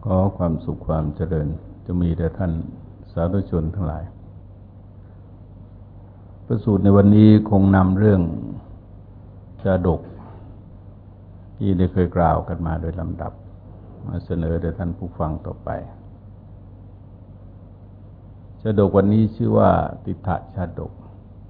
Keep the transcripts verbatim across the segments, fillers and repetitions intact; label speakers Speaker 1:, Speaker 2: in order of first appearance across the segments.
Speaker 1: ขอความสุขความเจริญจะมีแด่ท่านสาธุชนทั้งหลายพระสูตรในวันนี้คงนำเรื่องชาดกที่ได้เคยกล่าวกันมาโดยลำดับมาเสนอแด่ท่านผู้ฟังต่อไปชาดกวันนี้ชื่อว่าติฏฐชาดก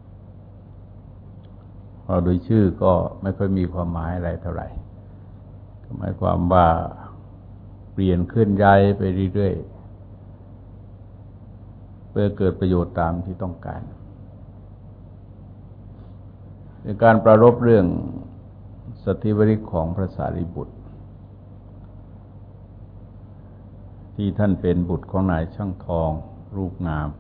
Speaker 1: พอโดยชื่อก็ไม่ค่อยมีความหมายอะไรเท่าไหร่หมายความว่าเปลี่ยนเคลื่อนย้ายไปเรื่อยๆเพื่อเกิดประโยชน์ตามที่ต้องการในการประรบเรื่องสัตถิวริกของพระสารีบุตรที่ท่านเป็นบุตรของนายช่างทองรูปงาม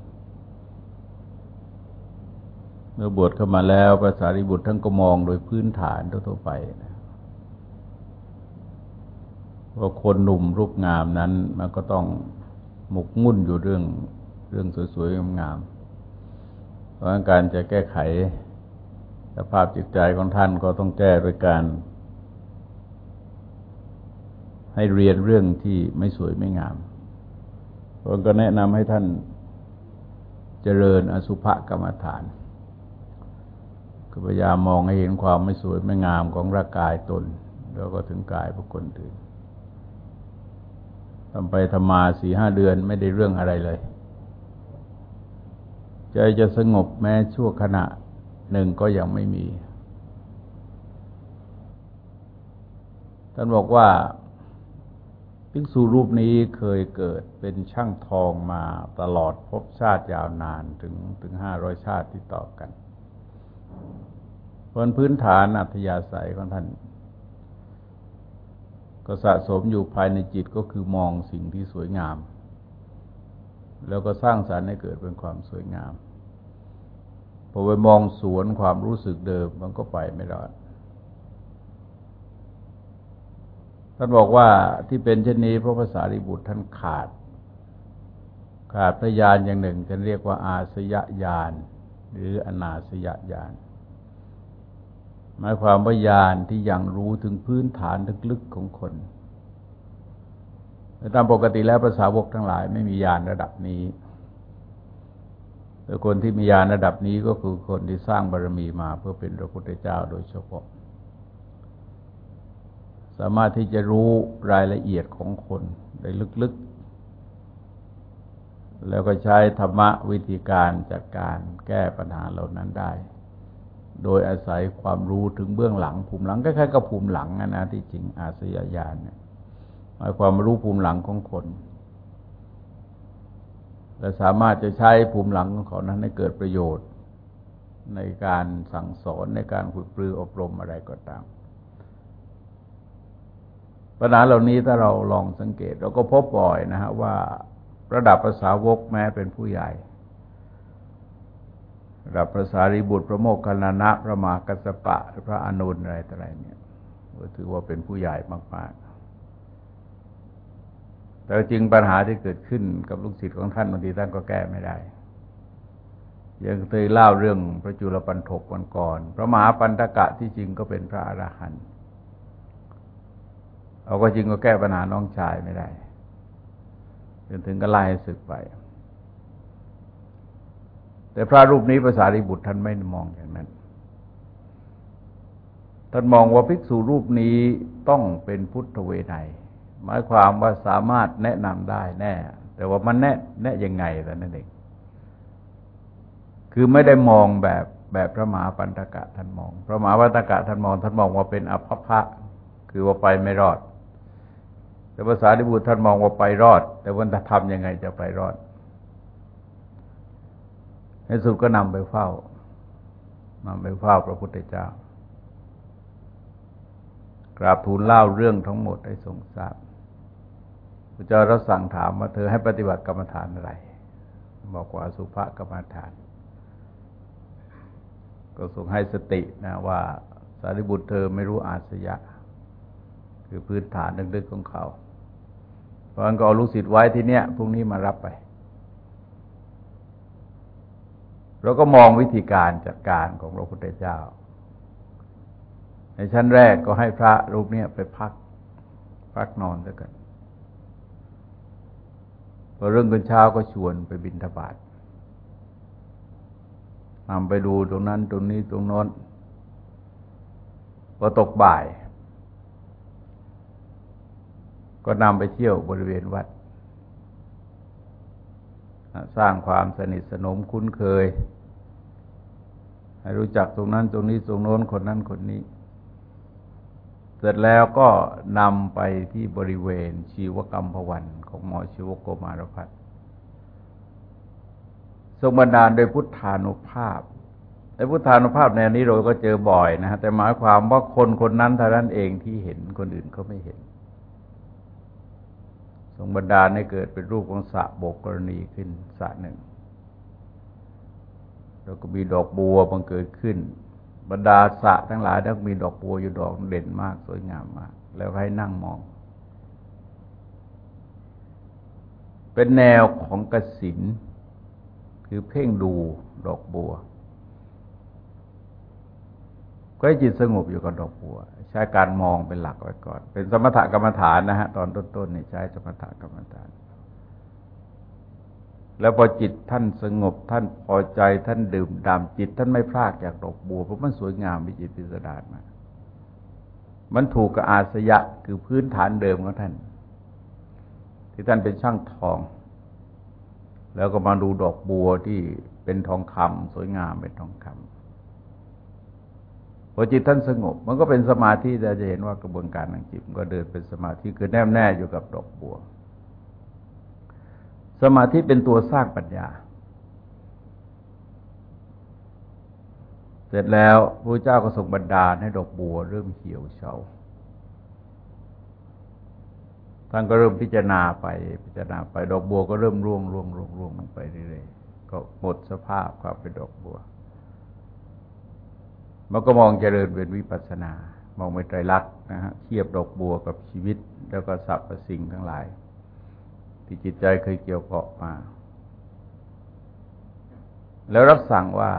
Speaker 1: เมื่อบวชเข้ามาแล้วพระสารีบุตรท่านก็มองโดยพื้นฐานทั่วๆไปนะว่าคนหนุ่มรูปงามนั้นมันก็ต้องหมกมุ่นอยู่เรื่องเรื่องสวยๆงามๆเพราะการจะแก้ไขสภาพจิตใจของท่านก็ต้องแก้โดยการให้เรียนเรื่องที่ไม่สวยไม่งามเพราะก็แนะนำให้ท่านเจริญอสุภกรรมฐานคือพยายามมองให้เห็นความไม่สวยไม่งามของร่างกายตนแล้วก็ถึงกายบุคคลอื่นทำไปทำมาสี่ห้าเดือนไม่ได้เรื่องอะไรเลยใจจะสงบแม้ชั่วขณะหนึ่งก็ยังไม่มีท่านบอกว่าภิกษุรูปนี้เคยเกิดเป็นช่างทองมาตลอดภพชาติยาวนานถึงถึงห้าร้อยชาติที่ต่อกันบนพื้นฐานอัธยาศัยของท่านก็สะสมอยู่ภายในจิตก็คือมองสิ่งที่สวยงามแล้วก็สร้างสรรค์ให้เกิดเป็นความสวยงามพอไปมองสวนความรู้สึกเดิมมันก็ไปไม่รอดท่านบอกว่าที่เป็นเช่นนี้เพราะภาษาริบุตรท่านขาดขาดพยานอย่างหนึ่งท่านเรียกว่าอาสยญาณหรืออนาสยญาณหมายความว่าญาณที่ยังรู้ถึงพื้นฐานลึกๆของคนตามปกติแล้วภาษาวกทั้งหลายไม่มีญาณระดับนี้แต่คนที่มีญาณระดับนี้ก็คือคนที่สร้างบารมีมาเพื่อเป็นพระพุทธเจ้าโดยเฉพาะสามารถที่จะรู้รายละเอียดของคนได้ลึกๆแล้วก็ใช้ธรรมะวิธีการจัดการแก้ปัญหาเหล่านั้นได้โดยอาศัยความรู้ถึงเบื้องหลังภูมิหลังคล้ายๆกับภูมิหลังนะที่จริงอาสยญาณเนี่ยหมายความรู้ภูมิหลังของคนและสามารถจะใช้ภูมิหลังของเขานั้นให้เกิดประโยชน์ในการสั่งสอนในการฝึกปรืออบรมอะไรก็ตามปัญหาเหล่านี้ถ้าเราลองสังเกตเราก็พบบ่อยนะฮะว่าระดับภาษาวกแม้เป็นผู้ใหญ่ระดับพระสารีบุตรพระโมคคัลลานะพระมหากัสสปะพระอานนท์อะไรต่ออะไรเนี่ยถือว่าเป็นผู้ใหญ่มากๆแต่จริงปัญหาที่เกิดขึ้นกับลูกศิษย์ของท่านบางทีท่านก็แก้ไม่ได้ยังเคยเล่าเรื่องพระจุลปันถกวันก่อนพระมหาปันตกะที่จริงก็เป็นพระอรหันต์เอาก็จริงก็แก้ปัญหาน้องชายไม่ได้จนถึงก็ไล่ให้สึกไปแต่พระรูปนี้ภาษาริบุตรท่านไม่มองอย่างนั้นท่านมองว่าภิกษุรูปนี้ต้องเป็นพุทธเวไนยหมายความว่าสามารถแนะนำได้แน่แต่ว่ามันแนะแนะยังไงแต่นั่นเองคือไม่ได้มองแบบแบบพระมหาปันตกะท่านมองพระมหาปันตกะท่านมองท่านมองว่าเป็นอภัพพะคือว่าไปไม่รอดแต่ภาษาริบุตรท่านมองว่าไปรอดแต่ว่าจะทำยังไงจะไปรอดในสุดก็นำไปเฝ้านำไปเฝ้าพระพุทธเจ้ากราบทูลเล่าเรื่องทั้งหมดให้ทรงทราบพระเจ้ารับสั่งถามว่าเธอให้ปฏิบัติกรรมฐานอะไรบอกว่าอสุภกรรมฐานก็ทรงให้สตินะว่าสารีบุตรเธอไม่รู้อาสยะคือพื้นฐานลึกๆของเขาเพราะงั้นก็เอาลูกศิษย์ไว้ที่เนี้ยพรุ่งนี้มารับไปเราก็มองวิธีการจัดการของพระพุทธเจ้าในชั้นแรกก็ให้พระรูปนี้ไปพักพักนอนซะก่อนพอเรื่องกันเช้าก็ชวนไปบิณฑบาตนำไปดูตรงนั้นตรงนี้ตรงโน้นพอตกบ่ายก็นำไปเที่ยวบริเวณวัดสร้างความสนิทสนมคุ้นเคยให้รู้จักตรงนั้นตรงนี้ตรงโน้นคนนั้นคนนี้เสร็จแล้วก็นำไปที่บริเวณชีวกรรมพวันของหมอชีวโกมารพัฒน์ทรงบันดาลโดยพุทธานุภาพไอ้พุทธานุภาพแนวนี้เราก็เจอบ่อยนะฮะแต่หมายความว่าคนคนนั้นเท่านั้นเองที่เห็นคนอื่นเขาไม่เห็นทรงบันดาลให้เกิดเป็นรูปของสระโบกกรณีขึ้นสระหนึ่งแล้วก็มีดอกบัวบังเกิดขึ้นบรรดาสระทั้งหลายทั้งมีดอกบัวอยู่ดอกเด่นมากสวยงามมากแล้วให้นั่งมองเป็นแนวของกสิณคือเพ่งดูดอกบัวก็ให้จิตสงบอยู่กับดอกบัวใช้การมองเป็นหลักไว้ก่อนเป็นสมถกรรมฐานนะฮะตอนต้นๆนี่ใช้สมถกรรมฐานแล้วพอจิตท่านสงบท่านพอใจท่านดื่มด่ำจิตท่านไม่พลากจากดอกบัวเพราะมันสวยงามวิจิตรพิสดารมากมันถูกกับอาสยะคือพื้นฐานเดิมของท่านที่ท่านเป็นช่างทองแล้วก็มาดูดอกบัวที่เป็นทองคำสวยงามเป็นทองคำพอจิตท่านสงบมันก็เป็นสมาธิเราจะเห็นว่ากระบวนการทางจิตก็เดินเป็นสมาธิคือแน่วแน่อยู่กับดอกบัวสมาธิเป็นตัวสร้างปัญญาเสร็จแล้วพระเจ้าก็ทรงบันดาลให้ดอกบัวเริ่มเหี่ยวเฉาท่านก็เริ่มพิจารณาไปพิจารณาไปดอกบัวก็เริ่มร่วงร่วงร่วงร่วงลงไปเรื่อยๆก็หมดสภาพความเป็นดอกบัวมันก็มองเจริญเป็นวิปัสสนามองเป็นไตรลักษณ์นะฮะเทียบดอกบัวกับชีวิตแล้วก็สรรพสิ่งทั้งหลายที่จิตใจเคยเกี่ยวเกาะมาแล้วรับสั่งว่า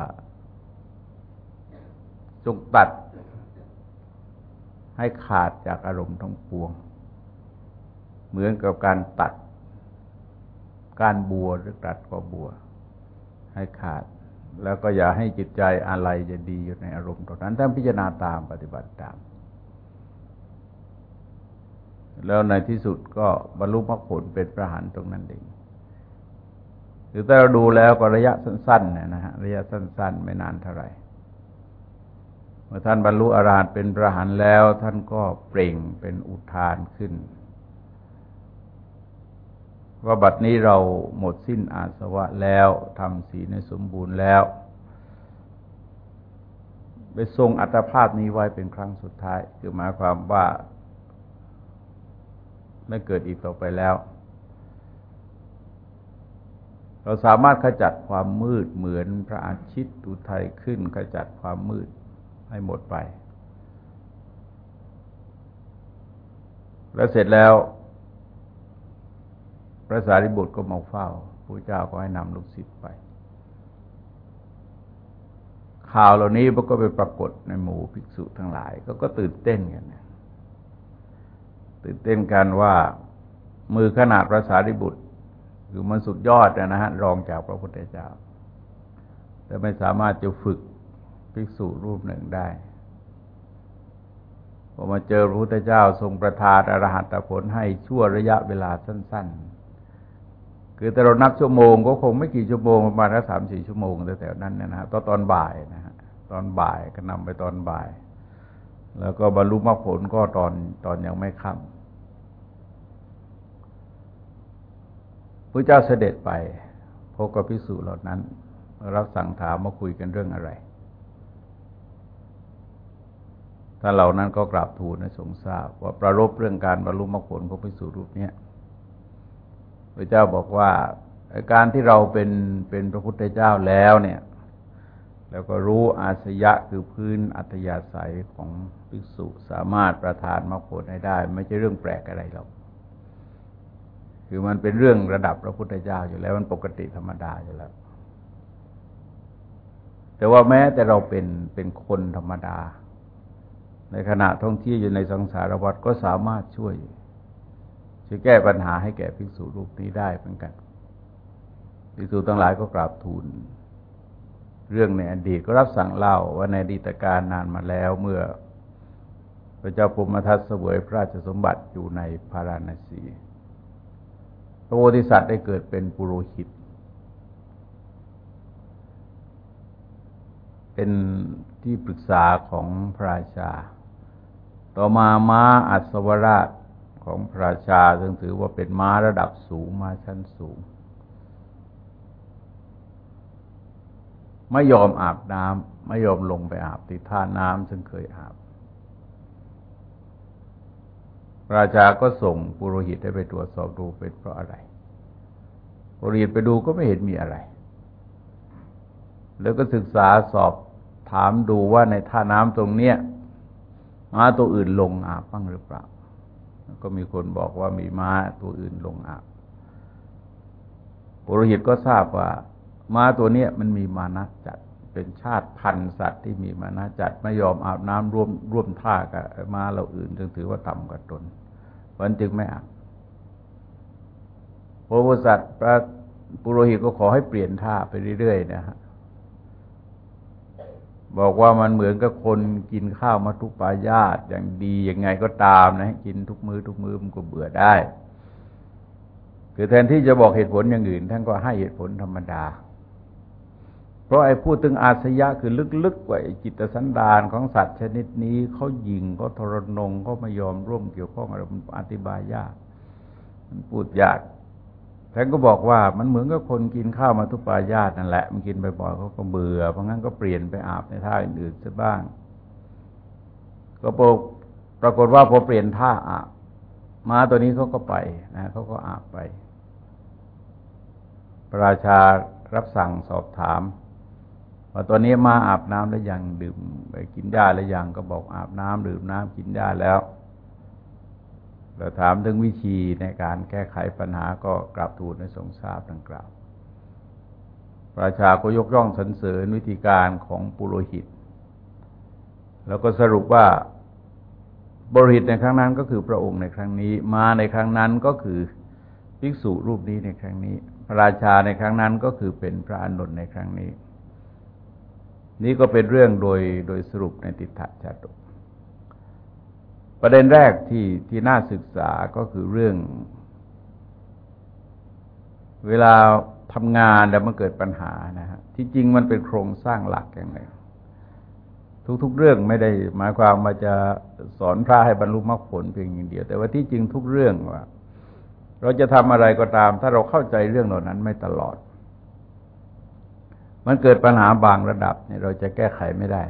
Speaker 1: จงตัดให้ขาดจากอารมณ์ทั้งปวงเหมือนกับการตัดก้านบัวหรือตัดกอบัวให้ขาดแล้วก็อย่าให้จิตใจอะไรจะดีอยู่ในอารมณ์ตรงนั้นท่านพิจารณาตามปฏิบัติตามแล้วในที่สุดก็บรรลุมรรคผลเป็นพระอรหันต์ตรงนั้นเองหรือถ้าเราดูแล้วก็ระยะสั้นๆเนี่ยนะฮะระยะสั้นๆไม่นานเท่าไหร่เมื่อท่านบรรลุอรหันต์เป็นพระอรหันต์แล้วท่านก็เปล่งเป็นอุทานขึ้นว่าบัดนี้เราหมดสิ้นอาสวะแล้วทำศีลให้สมบูรณ์แล้วไปทรงอัตภาพนี้ไว้เป็นครั้งสุดท้ายคือหมายความว่าไม่เกิดอีกต่อไปแล้วเราสามารถขจัดความมืดเหมือนพระอาทิตย์อุทัยขึ้นขจัดความมืดให้หมดไปแล้วเสร็จแล้วพระสารีบุตรก็มาเฝ้าพระเจ้าก็ให้นำลูกศิษย์ไปข่าวเหล่านี้มันก็ไปปรากฏในหมู่ภิกษุทั้งหลายก็ก็ตื่นเต้นกันนะตื่นเต้นกันว่ามือขนาดพระสารีบุตรคือมันสุดยอดนะฮะรองจากพระพุทธเจ้าแต่ไม่สามารถจะฝึกภิกษุรูปหนึ่งได้พอมาเจอพระพุทธเจ้าทรงประทานอรหัตผลให้ชั่วระยะเวลาสั้นๆคือแต่เรานับชั่วโมงก็คงไม่กี่ชั่วโมงประมาณแค่สามสี่ชั่วโมงแต่แถวนั้นนะฮะตอนตอนบ่ายนะฮะตอนบ่ายก็นำไปตอนบ่ายแล้วก็บรรลุมรรคผลก็ตอนตอนยังไม่ค่ำพระเจ้าเสด็จไปพบกับภิกษุเหล่านั้นรับสั่งถามมาคุยกันเรื่องอะไรถ้าเหล่านั้นก็กราบทูลให้ทรงทราบว่าประรบเรื่องการบรรลุมรรคผลของภิกษุรูปนี้พระเจ้าบอกว่าการที่เราเป็นเป็นพระพุทธเจ้าแล้วเนี่ยแล้วก็รู้อาสยะคือพื้นอัตยาศัยของภิกษุสามารถประทานมรรคผลให้ได้ไม่ใช่เรื่องแปลกอะไรหรอกคือมันเป็นเรื่องระดับพระพุทธเจ้าอยู่แล้วมันปกติธรรมดาอยู่แล้วแต่ว่าแม้แต่เราเป็นเป็นคนธรรมดาในขณะท่องเที่ยวอยู่ในสังสารวัฏก็สามารถช่วยช่วยแก้ปัญหาให้แก่ภิกษุรูปนี้ได้เหมือนกันภิกษุทั้งหลายก็กราบทูลเรื่องในอดีตก็รับสั่งเล่าว่าในอดีตการนานมาแล้วเมื่อพระเจ้าพรหมทัตเสวยพระราชสมบัติอยู่ในพาราณสีพระโพธิสัตว์ได้เกิดเป็นปุโรหิตเป็นที่ปรึกษาของพระราชาต่อมาม้าอัศวราชของพระราชาซึ่งถือว่าเป็นม้าระดับสูงม้าชั้นสูงไม่ยอมอาบน้ำไม่ยอมลงไปอาบที่ท่าน้ำซึ่งเคยอาบพระราชาก็ส่งปุโรหิตให้ไปตรวจสอบดูเป็นเพราะอะไรปุโรหิตไปดูก็ไม่เห็นมีอะไรแล้วก็ศึกษาสอบถามดูว่าในท่าน้ำตรงเนี้ยม้าตัวอื่นลงอาบบ้างหรือเปล่าก็มีคนบอกว่ามีม้าตัวอื่นลงอาบปุโรหิตก็ทราบว่าม้าตัวเนี้ยมันมีมานะจัดเป็นชาติพันธุ์สัตว์ที่มีมานะจัดไม่ยอมอาบน้ำร่วมร่วมท่ากับม้าเราอื่นจึงถือว่าต่ำกว่าตนวันจึงไม่อาบพระโพธิสัตว์พระปุโรหิตก็ขอให้เปลี่ยนท่าไปเรื่อยๆนะฮะบอกว่ามันเหมือนกับคนกินข้าวมัทุปายาตอย่างดียังไงก็ตามนะกินทุกมื้อทุกมื้อมันก็เบื่อได้คือแทนที่จะบอกเหตุผลอย่างอื่นท่านก็ให้เหตุผลธรรมดาเพราะไอ้พูดถึงอาสยะคือลึกๆกว่าจิตสันดานของสัตว์ชนิดนี้เขายิงเขาทรนงเขาไม่ยอมร่วมเกี่ยวข้องอะไรมันอธิบายยากมันพูดยากท่านก็บอกว่ามันเหมือนกับคนกินข้าวมัทุปายาตนั่นแหละมันกินบ่อยๆเขาก็เบื่อเพราะงั้นก็เปลี่ยนไปอาบในท่าอื่นๆซะบ้างก็ปรากฏว่าพอเปลี่ยนท่าอาบม้าตัวนี้เขาก็ไปนะเขาก็อาบไปพระราชารับสั่งสอบถามว่าตัวนี้มาอาบน้ำแล้วยังดื่มไปกินหญ้าแล้วยังก็บอกอาบน้ำดื่มน้ำกินหญ้าแล้วเราถามถึงวิธีในการแก้ไขปัญหาก็กราบทูลให้ทรงทราบดังกล่าวพระราชาก็ยกย่องสรรเสริญวิธีการของปุโรหิตแล้วก็สรุปว่าปุโรหิตในครั้งนั้นก็คือพระองค์ในครั้งนี้มาในครั้งนั้นก็คือภิกษุรูปนี้ในครั้งนี้พระราชาในครั้งนั้นก็คือเป็นพระอานนท์ในครั้งนี้นี่ก็เป็นเรื่องโดยโดยสรุปในติฏฐชาดกประเด็นแรกที่ที่น่าศึกษาก็คือเรื่องเวลาทำงานแล้วมันเกิดปัญหานะฮะที่จริงมันเป็นโครงสร้างหลักอย่างไรทุกๆเรื่องไม่ได้หมายความว่าจะสอนพระให้บรรลุมรรคผลเพียงอย่างเดียวแต่ว่าที่จริงทุกเรื่องว่าเราจะทำอะไรก็ตามถ้าเราเข้าใจเรื่องเหล่านั้นไม่ตลอดมันเกิดปัญหาบางระดับเนี่ยเราจะแก้ไขไม่ได้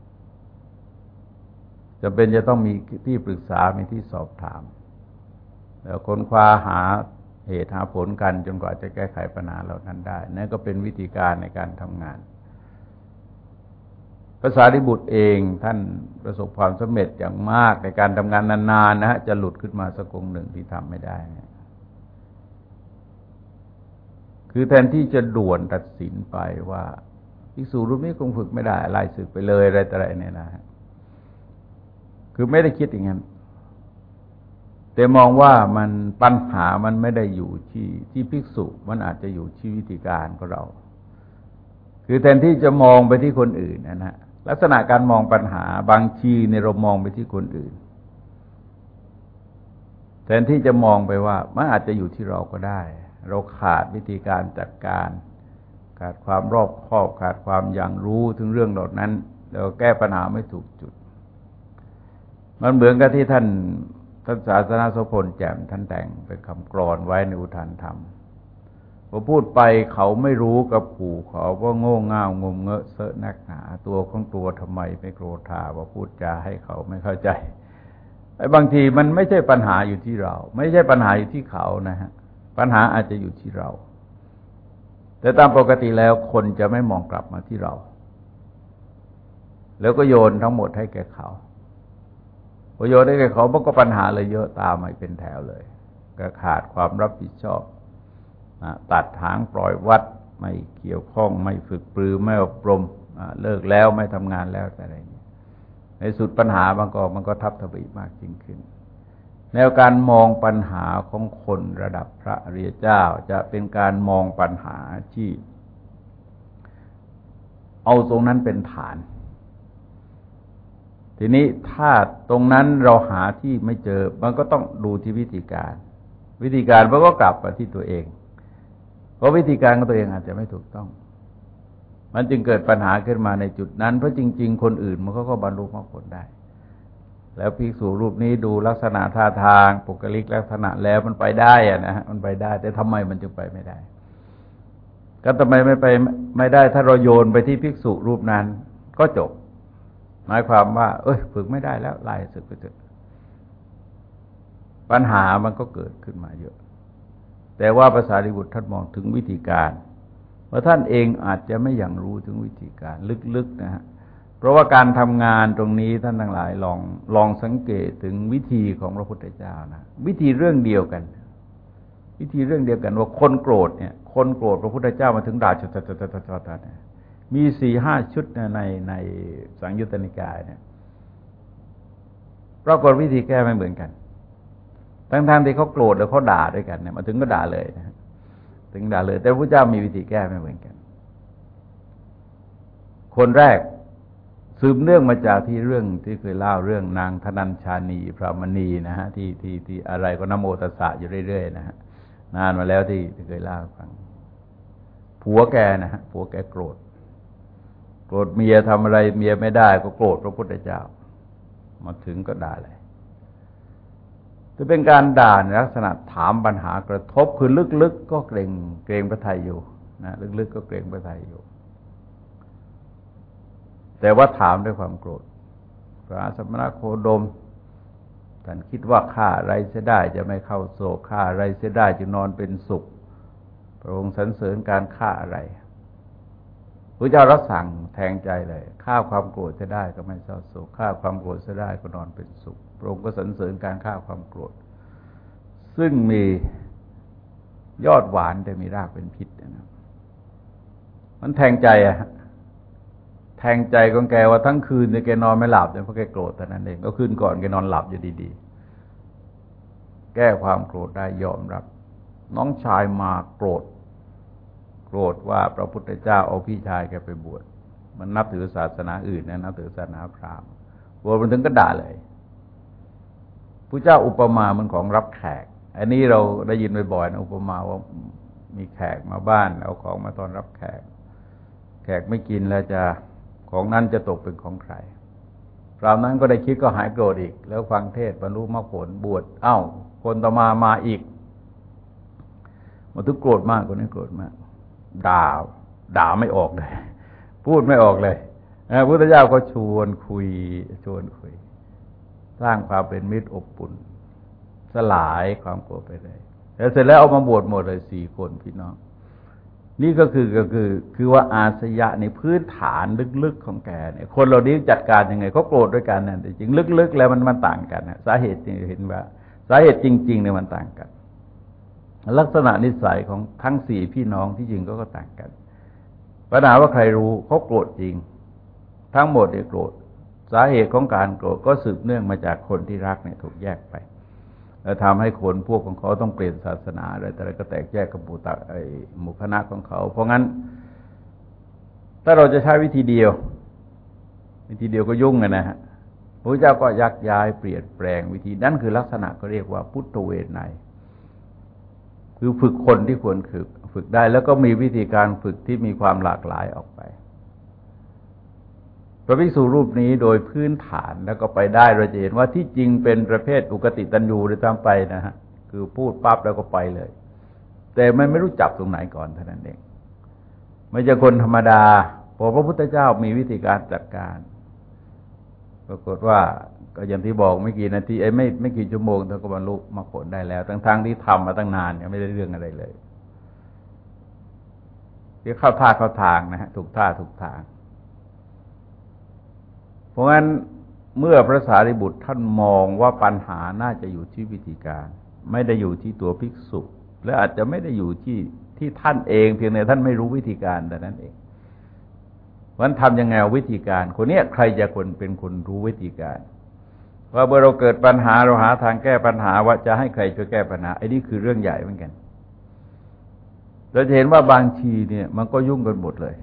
Speaker 1: จะเป็นจะต้องมีที่ปรึกษามีที่สอบถามแล้วค้นคว้าหาเหตุหาผลกันจนกว่าจะแก้ไขปัญหาเหล่านั้นได้นั่นก็เป็นวิธีการในการทำงานพระสารีบุตรเองท่านประสบความสำเร็จอย่างมากในการทำงานนานๆนะฮะจะหลุดขึ้นมาสักองค์หนึ่งที่ทำไม่ได้คือแทนที่จะด่วนตัดสินไปว่าภิกษุรูปนี้คงฝึกไม่ได้ไล่ศึกไปเลยอะไรต่ออะไรเนี่ยนะฮะคือไม่ได้คิดอย่างนั้นแต่มองว่ามันปัญหามันไม่ได้อยู่ที่ที่ภิกษุมันอาจจะอยู่ที่วิธีการของเราคือแทนที่จะมองไปที่คนอื่นนะฮะลักษณะการมองปัญหาบางทีเนี่ยเรามองไปที่คนอื่นแทนที่จะมองไปว่ามันอาจจะอยู่ที่เราก็ได้เราขาดวิธีการจัดการขาดความรอบคอบขาดความอย่างรู้ถึงเรื่องเหล่านั้นเราแก้ปัญหาไม่ถูกจุดมันเหมือนกับที่ท่านท่านศาสนาโสพลแจ่มท่านแต่งเป็นคำกลอนไว้ในอุทานธรรมพอพูดไปเขาไม่รู้กับขู่เขาว่าโง่เง่างมเงอะเสอะนักหนาตัวของตัวทำไมไม่โกรธาว่าพูดจาให้เขาไม่เข้าใจไอ้บางทีมันไม่ใช่ปัญหาอยู่ที่เราไม่ใช่ปัญหาอยู่ที่เขานะฮะปัญหาอาจจะอยู่ที่เราแต่ตามปกติแล้วคนจะไม่มองกลับมาที่เราแล้วก็โยนทั้งหมดให้แก่เขาพอโยนให้แก่เขามันก็ปัญหาเลยเยอะตามมาเป็นแถวเลยก็ขาดความรับผิดชอบตัดหางปล่อยวัดไม่เกี่ยวข้องไม่ฝึกปรือไม่อบรมเลิกแล้วไม่ทำงานแล้วอะไรอย่างนี้ในสุดปัญหามันก็มันก็ทับถมมากยิ่งขึ้นแนวการมองปัญหาของคนระดับพระอริยเจ้าจะเป็นการมองปัญหาที่เอาตรงนั้นเป็นฐานทีนี้ถ้าตรงนั้นเราหาที่ไม่เจอมันก็ต้องดูที่วิธีการวิธีการมันก็กลับมาที่ตัวเองเพราะวิธีการของตัวเองอาจจะไม่ถูกต้องมันจึงเกิดปัญหาขึ้นมาในจุดนั้นเพราะจริงๆคนอื่นมันก็บรรลุมรรคผลได้แล้วภิกษุรูปนี้ดูลักษณะท่าทางปุคลิกลักษณะแล้วมันไปได้อะนะมันไปได้แต่ทำไมมันจึงไปไม่ได้ก็ทำไมไม่ไปไม่ได้ถ้าเราโยนไปที่ภิกษุรูปนั้นก็จบหมายความว่าเอ้ยฝึกไม่ได้แล้วไล่สึกไปเถอะปัญหามันก็เกิดขึ้นมาเยอะแต่ว่าพระสารีบุตรท่านมองถึงวิธีการว่าท่านเองอาจจะไม่อย่างรู้ถึงวิธีการลึกๆนะฮะเพราะว่าการทำงานตรงนี้ท่านทั้งหลายลองลองสังเกตถึงวิธีของพระพุทธเจ้านะวิธีเรื่องเดียวกันวิธีเรื่องเดียวกันว่าคนโกรธเนี่ยคนโกรธพระพุทธเจ้ามาถึงด่าชดๆๆๆๆมีสี่ห้าชุดในในสังยุตตนิกายเนี่ยปรากฏวิธีแก้ไม่เหมือนกันทั้งๆที่เขาโกรธแล้วเขาด่าด้วยกันเนี่ยมาถึงก็ด่าเลยนะถึงด่าเลยแต่พระพุทธเจ้ามีวิธีแก้ไม่เหมือนกันคนแรกสืบเนื่องมาจากที่เรื่องที่เคยเล่าเรื่องนางธนัญชานีพระมณีนะฮะที่ที่ที่อะไรก็นะโมตัสสะอยู่เรื่อยๆนะฮะนานมาแล้วที่ที่เคยเล่าให้ฟังผัวแกนะฮะผัวแกโกรธโกรธเมียทำอะไรเมียไม่ได้ก็โกรธพระพุทธเจ้ามาถึงก็ด่าเลยจะเป็นการด่าในลักษณะถามปัญหากระทบคือลึกๆก็เกรงเกรงพระทัยอยู่นะลึกๆก็เกรงพระทัยอยู่แต่ว่าถามด้วยความโกรธพระสมณโคดมท่านคิดว่าฆ่าอะไรเสียได้จะไม่เข้าโศกฆ่าอะไรเสียได้จะนอนเป็นสุขพระองค์สรรเสริญการฆ่าอะไรพระเจ้ารับสั่งแทงใจเลยฆ่าความโกรธเสียได้ก็ไม่เศร้าโศกฆ่าความโกรธเสียได้ก็นอนเป็นสุขพระองค์ก็สรรเสริญการฆ่าความโกรธซึ่งมียอดหวานแต่มีรากเป็นพิษนะมันแทงใจอะแทงใจของแกว่าทั้งคืนเนี่ยแกนอนไม่หลับเนี่ยเพราะแกโกรธแต่นั้นเองก็คืนก่อนแกนอนหลับอยู่ดีๆแก้ความโกรธได้ยอมรับน้องชายมาโกรธโกรธว่าพระพุทธเจ้าเอาพี่ชายแกไปบวชมันนับถือศาสนาอื่นนะนับถือศาสนาพราหมณ์บวชมันถึงก็ด่าเลยพระเจ้าอุปมามันของรับแขกอันนี้เราได้ยินบ่อยๆนะอุปมาว่ามีแขกมาบ้านเอาของมาต้อนรับแขกแขกไม่กินแล้วจะของนั้นจะตกเป็นของใครคราวนั้นก็ได้คิดก็หายโกรธอีกแล้วฟังเทศน์บรรลุมรรคผลบวชเอ้าคนต่อมามาอีกมันถึงโกรธมากกว่านี้โกรธมากด่าด่าไม่ออกเลยพูดไม่ออกเลยพระพุทธเจ้าก็ชวนคุยชวนคุยสร้างความเป็นมิตรอบอุ่นสลายความโกรธไปเลยแล้วเสร็จแล้วเอามาบวชหมดเลยสี่คนพี่น้องนี่ก็คือก็คือคือว่าอาสยะในพื้นฐานลึกๆของแกเนี่ยคนเรานี้จัดการยังไงเขาโกรธด้วยกันนั่นแต่จริงลึกๆแล้วมันมันต่างกันนะสาเหตุจริงเห็นว่าสาเหตุจริงๆเนี่ยมันต่างกันลักษณะนิสัยของทั้งสี่พี่น้องที่จริงก็ก็ต่างกันปัญหาว่าใครรู้เขาโกรธจริงทั้งหมดเนี่ยโกรธสาเหตุของการโกรธก็สืบเนื่องมาจากคนที่รักเนี่ยถูกแยกไปแล้วทำให้คนพวกของเขาต้องเปลี่ยนศาสนาอะไรแต่ละก็แตกแยกกับหมู่ตะไอ้หมู่คณะของเขาเพราะงั้นถ้าเราจะใช้วิธีเดียววิธีเดียวก็ยุ่งกันนะฮะพระเจ้าก็ยักย้ายเปลี่ยนแปลงวิธีนั่นคือลักษณะก็เรียกว่าพุทธเวไนยคือฝึกคนที่ควรฝึกฝึกได้แล้วก็มีวิธีการฝึกที่มีความหลากหลายออกไปพระภิกษุรูปนี้โดยพื้นฐานแล้วก็ไปได้เราจะเห็นว่าที่จริงเป็นประเภทอุกติตัญญูหรือตามไปนะฮะคือพูดปั๊บแล้วก็ไปเลยแต่มันไม่รู้จับตรงไหนก่อนเท่านั้นเองไม่ใช่คนธรรมดาพอพระพุทธเจ้ามีวิธีการจัดการปรากฏว่าก็อย่างที่บอกไม่กี่นาทีไอ้ไม่ไม่กี่ชั่วโมงเธอก็บรรลุมรรคผลได้แล้วทั้งๆที่ทำมาตั้งนานเนี่ยไม่ได้เรื่องอะไรเลยที่เข้าท่าเข้าทางนะฮะถูกท่าถูกทางเพราะงั้นเมื่อพระสารีบุตรท่านมองว่าปัญหาน่าจะอยู่ที่วิธีการไม่ได้อยู่ที่ตัวภิกษุและอาจจะไม่ได้อยู่ที่ที่ท่านเองเพียงแต่ท่านไม่รู้วิธีการแต่นั้นเองวันทำยังไงวิธีการคนนี้ใครจะคนเป็นคนรู้วิธีการว่าเมื่อเราเกิดปัญหาเราหาทางแก้ปัญหาว่าจะให้ใครช่วยแก้ปัญหาไอ้นี่คือเรื่องใหญ่เหมือนกันเราจะเห็นว่าบางทีเนี่ยมันก็ยุ่งกันหมดเลย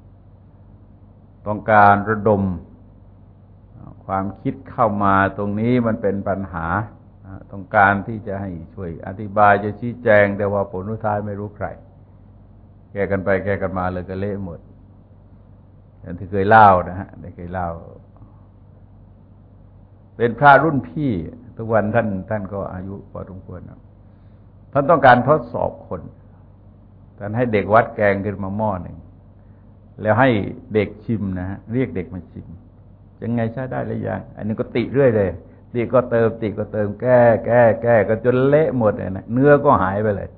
Speaker 1: ต้องการระดมความคิดเข้ามาตรงนี้มันเป็นปัญหาต้องการที่จะให้ช่วยอธิบายจะชี้แจงแต่ว่าผลสุดท้ายไม่รู้ใครแก้กันไปแก้กันมาเลยก็เละหมดอย่างที่เคยเล่านะฮะได้เคยเล่าเป็นพระรุ่นพี่ทุกวันท่านท่านก็อายุพอสมควรนะท่านต้องการทดสอบคนท่านให้เด็กวัดแกงขึ้นมาหม้อหนึ่งแล้วให้เด็กชิมนะฮะเรียกเด็กมาชิมยังไงใช้ได้หรือยังอันนี้ก็ติเรื่อยเลยติก็เติมติก็เติมแก้แก้แก้ก็จนเละหมดเลยนะเนื้อก็หายไปเลย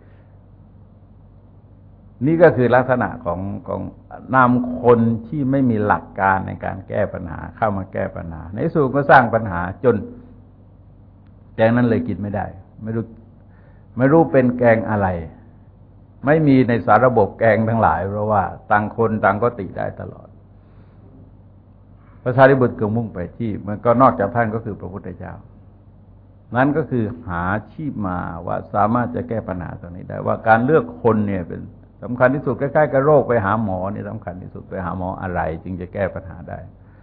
Speaker 1: นี่ก็คือลักษณะของของนำคนที่ไม่มีหลักการในการแก้ปัญหาเข้ามาแก้ปัญหาในที่สุดก็สร้างปัญหาจนแกงนั้นเลยกินไม่ได้ไม่รู้ไม่รู้เป็นแกงอะไรไม่มีในสารระบบแกงทั้งหลายเพราะว่าต่างคนต่างก็ติได้ตลอดพระสารีบุตรก็มุ่งไปที่มันก็นอกจากท่านก็คือพระพุทธเจ้านั้นก็คือหาที่มาว่าสามารถจะแก้ปัญหาตรงนี้ได้ว่าการเลือกคนเนี่ยเป็นสำคัญที่สุดใกล้ๆกับโรคไปหาหมอนี่สำคัญที่สุดไปหาหมออะไรจึงจะแก้ปัญหาได้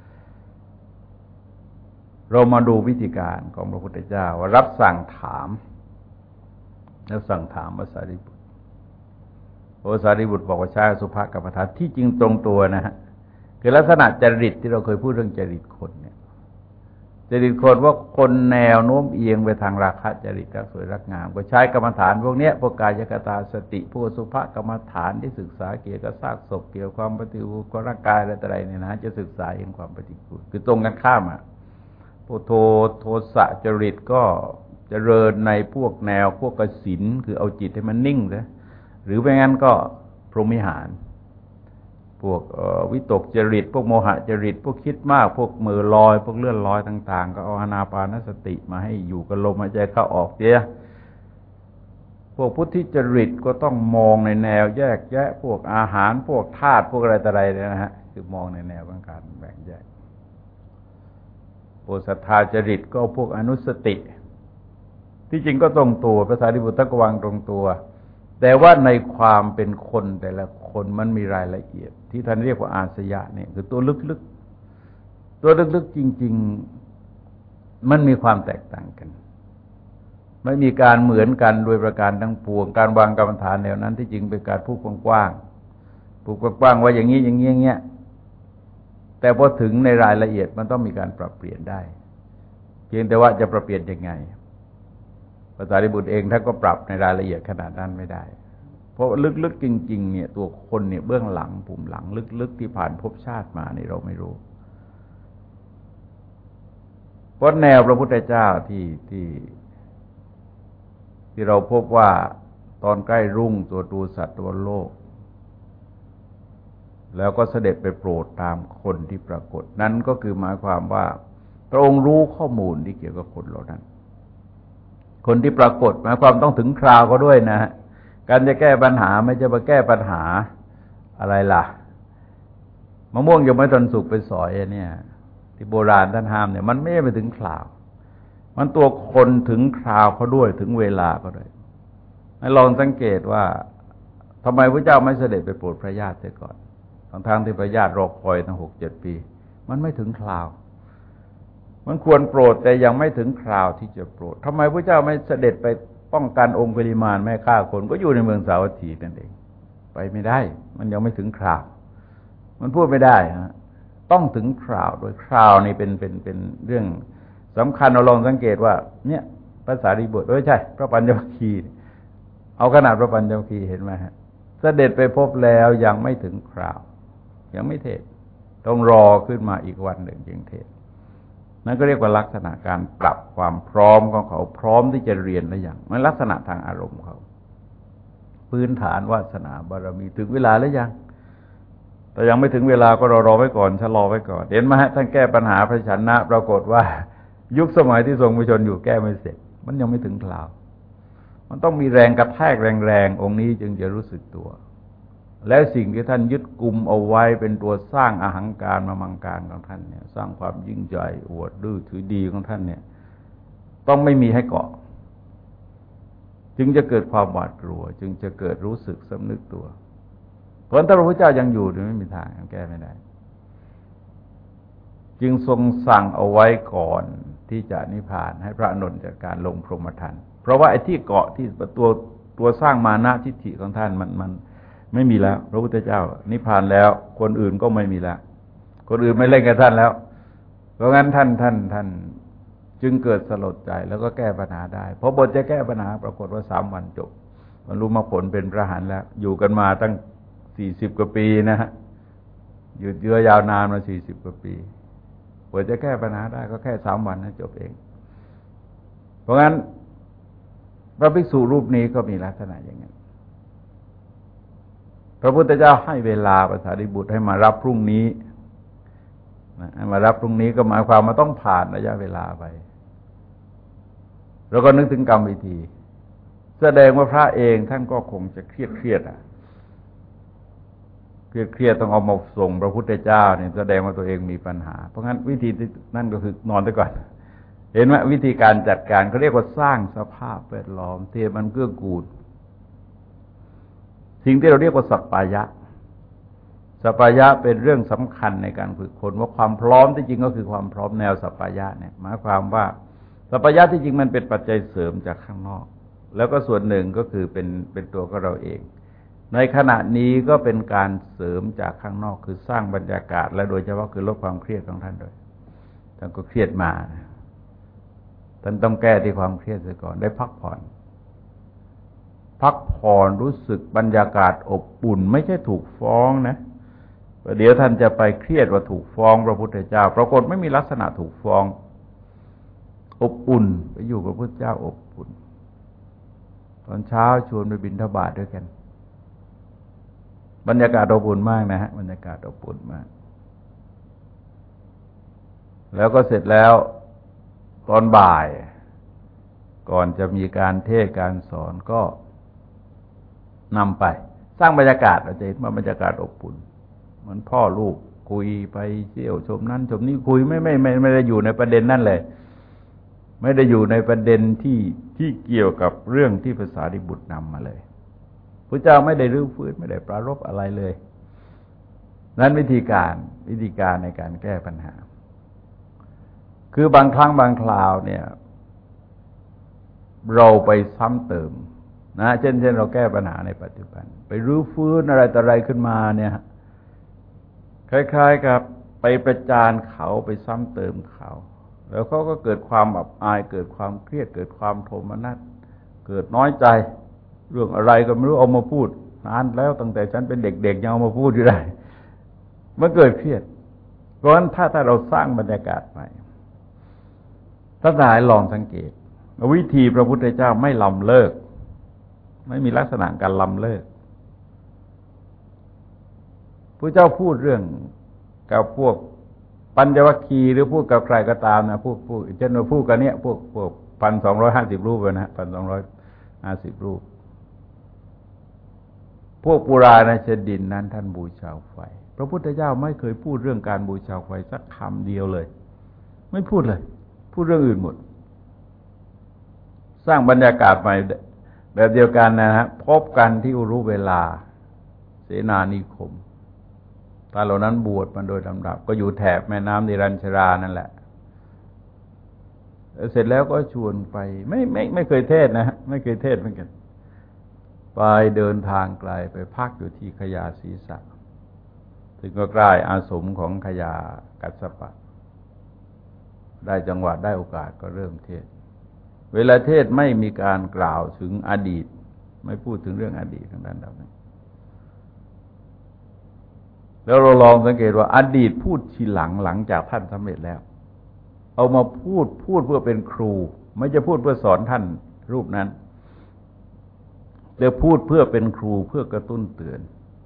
Speaker 1: เรามาดูวิธีการของพระพุทธเจ้าว่ารับสั่งถามแล้วสั่งถามพระสารีบุตรพระสารีบุตรบอกว่าใช้อสุภกรรมฐานที่จริงตรงตัวนะฮะคือลักษณะจริตที่เราเคยพูดเรื่องจริตคนเนี่ยจริตคนว่าคนแนวโน้มเอียงไปทางราคะจริตรักสวยรักงามก็ใช้กรรมฐานพวกนี้พวกกายคตาสติพวกอสุภกรรมฐานที่ศึกษาเกี่ยวกับซากศพเกี่ยวกับความปฏิกูลของร่างกายอะไรต่ออะไรเนี่ยนะจะศึกษาเห็นความปฏิกูลคือตรงกันข้ามอ่ะพวกโทโทสะจริตก็เจริญในพวกแนวพวกกสิณคือเอาจิตให้มันนิ่งซะหรือไม่งั้นก็พรหมิหารพวกวิตกจริตพวกโมหะจริตพวกคิดมากพวกมือลอยพวกเลื่อนลอยต่างๆก็เอาอานาปานสติมาให้อยู่กับลมหายใจเข้าออกเสียพวกพุทธิจริตก็ต้องมองในแนวแยกแยะพวกอาหารพวกธาตุพวกอะไรต่ออะไรเนี่ยนะฮะคือมองในแนวของการแบ่งแยกพวกศรัทธาจริตก็พวกอนุสติที่จริงก็ตรงตัวพระสารีบุตรก็วางตรงตัวแต่ว่าในความเป็นคนแต่ละคนมันมีรายละเอียดที่ท่านเรียกว่าอาสยะเนี่ยคือตัวลึกๆตัวลึกๆจริงๆมันมีความแตกต่างกันไม่มีการเหมือนกันโดยประการทั้งปวงการวางกรรมฐานแนวนั้นที่จริงเป็นการพูดกว้างๆพูดกว้างๆว่าอย่างนี้อย่างนี้อย่างเงี้ยแต่พอถึงในรายละเอียดมันต้องมีการปรับเปลี่ยนได้เพียงแต่ว่าจะปรับเปลี่ยนยังไงพระสารีบุตรเองท่านก็ปรับในรายละเอียดขนาดนั้นไม่ได้เพราะลึกๆจริงๆเนี่ยตัวคนเนี่ยเบื้องหลังปุ่มหลังลึกๆที่ผ่านภพชาติมานี่เราไม่รู้เพราะแนวพระพุทธเจ้าที่ที่ที่เราพบว่าตอนใกล้รุ่งตัวดูสัตว์ตัวโลกแล้วก็เสด็จไปโปรดตามคนที่ปรากฏนั้นก็คือหมายความว่าพระองค์รู้ข้อมูลที่เกี่ยวกับคนเหล่านั้นคนที่ปรากฏหมายความต้องถึงคราวก็ด้วยนะการจะแก้ปัญหาไม่จะมาแก้ปัญหาอะไรล่ะมะม่วงยังไม่ทันสุกไปสอยเนี่ยที่โบราณท่านห้ามเนี่ยมันไม่ไปถึงคราวมันตัวคนถึงคราวเขาด้วยถึงเวลาก็ด้วยให้ลองสังเกตว่าทำไมพระเจ้าไม่เสด็จไปโปรดพระญาติเสียก่อนทั้งๆที่พระญาติรอคอยตั้งหกเจ็ดปีมันไม่ถึงคราวมันควรโปรดแต่ยังไม่ถึงคราวที่จะโปรดทำไมพระเจ้าไม่เสด็จไปป้องกันองค์ปริมาณไม่ฆ่าคนก็อยู่ในเมืองสาวัตถีนั่นเองไปไม่ได้มันยังไม่ถึงคราวมันพูดไม่ได้ฮะต้องถึงคราวโดยคราวนี่เป็นเป็นเป็นเรื่องสำคัญเราลองสังเกตว่าเนี่ยพระสารีบุตรไม่ใช่พระปัญจวัคคีย์เอาขนาดพระปัญจวัคคีย์เห็นไหมฮะเสด็จไปพบแล้วยังไม่ถึงคราวยังไม่เทศต้องรอขึ้นมาอีกวันหนึ่งจึงเทศนั่นก็เรียกว่าลักษณะการปรับความพร้อมของเขาพร้อมที่จะเรียนหรือยังมันลักษณะทางอารมณ์เขาพื้นฐานวาสนาบารมีถึงเวลาหรือยังแต่ยังไม่ถึงเวลาก็รอรอไว้ก่อนชะลอไว้ก่อนเห็นไหมฮะท่านแก้ปัญหาพระชนะปรากฏว่ายุคสมัยที่ทรงประชนอยู่แก้ไม่เสร็จมันยังไม่ถึงคราวมันต้องมีแรงกระแทกแรงๆองค์นี้จึงจะรู้สึกตัวและสิ่งที่ท่านยึดกุมเอาไว้เป็นตัวสร้างอหังการมามังการของท่านเนี่ยสร้างความยิ่งใหญ่อวดดื้อถือดีของท่านเนี่ยต้องไม่มีให้เกาะจึงจะเกิดความหวาดกลัวจึงจะเกิดรู้สึกสำนึกตัวผลถ้าพระพุทธเจ้ายังอยู่เนี่ยไม่มีทางแก้ไม่ได้จึงทรงสั่งเอาไว้ก่อนที่จะนิพพานให้พระอานนท์จัดการลงพรหมทันเพราะว่าไอ้ที่เกาะที่ตัวตัวสร้างมานะทิฏฐิของท่านมันมันไม่มีแล้วพระพุทธเจ้านิพพานแล้วคนอื่นก็ไม่มีแล้วคนอื่นไม่เล่นกับท่านแล้วเพราะงั้นท่านท่านท่านจึงเกิดสลดใจแล้วก็แก้ปัญหาได้เพราะบทจะแก้ปัญหาปรากฏว่าสามวันจบบรรลุมรรคผลเป็นพระอรหันต์แล้วอยู่กันมาตั้งสี่สิบกว่าปีนะฮะยืดเยื้อยาวนานมาสี่สิบกว่าปีบทจะแก้ปัญหาได้ก็แค่สามวันนะจบเองเพราะงั้นพระภิกษุรูปนี้ก็มีลักษณะอย่างนั้นพระพุทธเจ้าให้เวลาพระสารีบุตรให้มารับพรุ่งนี้ให้มารับพรุ่งนี้ก็หมายความว่าต้องผ่านระยะเวลาไปเราก็นึกถึงกรรมวิธีแสดงว่าพระเองท่านก็คงจะเครียดเครียดอ่ะเครียดเครียดต้องเอามาส่งพระพุทธเจ้าเนี่ยแสดงว่าตัวเองมีปัญหาเพราะงั้นวิธีนั่นก็คือนอนไปก่อนเห็นไหมวิธีการจัดการเขาเรียกว่าสร้างสภาพแวดล้อมที่มันเกื้อกูลสิ่งที่เราเรียกว่าสัปปายะสัปปายะเป็นเรื่องสำคัญในการฝึกคนว่าความพร้อมที่จริงก็คือความพร้อมแนวสัปปายะเนี่ยหมายความว่าสัปปายะที่จริงมันเป็นปัจจัยเสริมจากข้างนอกแล้วก็ส่วนหนึ่งก็คือเป็นเป็นตัวของเราเองในขณะนี้ก็เป็นการเสริมจากข้างนอกคือสร้างบรรยากาศและโดยเฉพาะคือลดความเครียดของท่านด้วยท่านก็เครียดมาท่านต้องแก้ที่ความเครียดเสียก่อนได้พักผ่อนพักผ่อนรู้สึกบรรยากาศอบอุ่นไม่ใช่ถูกฟ้องนะเดี๋ยวท่านจะไปเครียดว่าถูกฟ้องพระพุทธเจ้าปรากฏไม่มีลักษณะถูกฟ้องอบอุ่นไปอยู่กับพระพุทธเจ้าอบอุ่นตอนเช้าชวนไปบิณฑบาตด้วยกันบรรยากาศอบอุ่นมากนะฮะบรรยากาศอบอุ่นมากแล้วก็เสร็จแล้วตอนบ่ายก่อนจะมีการเทศน์การสอนก็นำไปสร้างบรรยากาศเราจะเห็นว่าบรรยากาศอบอุ่นเหมือนพ่อลูกคุยไปเที่ยวชมนั้นชมนี้คุยไม่ไม่ไม่ไม่ได้อยู่ในประเด็นนั่นเลยไม่ได้อยู่ในประเด็นที่ที่เกี่ยวกับเรื่องที่พระสารีบุตรนำมาเลยพระเจ้าไม่ได้รื้อฟื้นไม่ได้ปรารภอะไรเลยนั้นวิธีการวิธีการในการแก้ปัญหาคือบางครั้งบางคราวเนี่ยเราไปซ้ำเติมนะเช่นเช่นเราแก้ปัญหาในปัจจุบันไปรื้อฟื้นอะไรต่ออะไรขึ้นมาเนี่ยคล้ายๆกับไปประจานเขาไปซ้ำเติมเขาแล้วเขาก็เกิดความอับอายเกิดความเครียดเกิดความโทมนัสเกิดน้อยใจเรื่องอะไรก็ไม่รู้เอามาพูดนานแล้วตั้งแต่ฉันเป็นเด็กๆยังเอามาพูดอยู่ได้มันเกิดเครียดเพราะฉะนั้นถ้าถ้าเราสร้างบรรยากาศใหม่ท่านหลายลองสังเกตวิธีพระพุทธเจ้าไม่ล้ำเลิกไม่มีลักษณะการล้ำเลิกพระเจ้าพูดเรื่องกับพวกปัญจวัคคีย์หรือพูดกับใครก็ตามนะพูดพูดเช่นว่าพูดกันเนี้ยพวกพวกพันสองร้อยห้าสิบรูปนะพันสองร้อยห้าสิบรูปพวกปุราณชดินนั้นท่านบูชาไฟพระพุทธเจ้าไม่เคยพูดเรื่องการบูชาไฟสักคำเดียวเลยไม่พูดเลยพูดเรื่องอื่นหมดสร้างบรรยากาศใหม่แบบเดียวกันนะฮะพบกันที่อุรุเวลาเสนานิคมตาเหล่านั้นบวชมาโดยลำดับก็อยู่แถบแม่น้ำนิรัญชรานั่นแหละเสร็จแล้วก็ชวนไปไม่ไม่ไม่เคยเทศนะไม่เคยเทศเหมือนกันไปเดินทางไกลไปพักอยู่ที่ขยาศีสะถึงก็ใกล้อาสมของขยากัสสปะได้จังหวะได้โอกาสก็เริ่มเทศเวลาเทศไม่มีการกล่าวถึงอดีตไม่พูดถึงเรื่องอดีตทางด้านนั้นแล้วเราลองสังเกตว่าอดีตพูดทีหลังหลังจากท่านสำเร็จแล้วเอามาพูดพูดเพื่อเป็นครูไม่จะพูดเพื่อสอนท่านรูปนั้นเดี๋ยวพูดเพื่อเป็นครูเพื่อกระตุ้นเตือน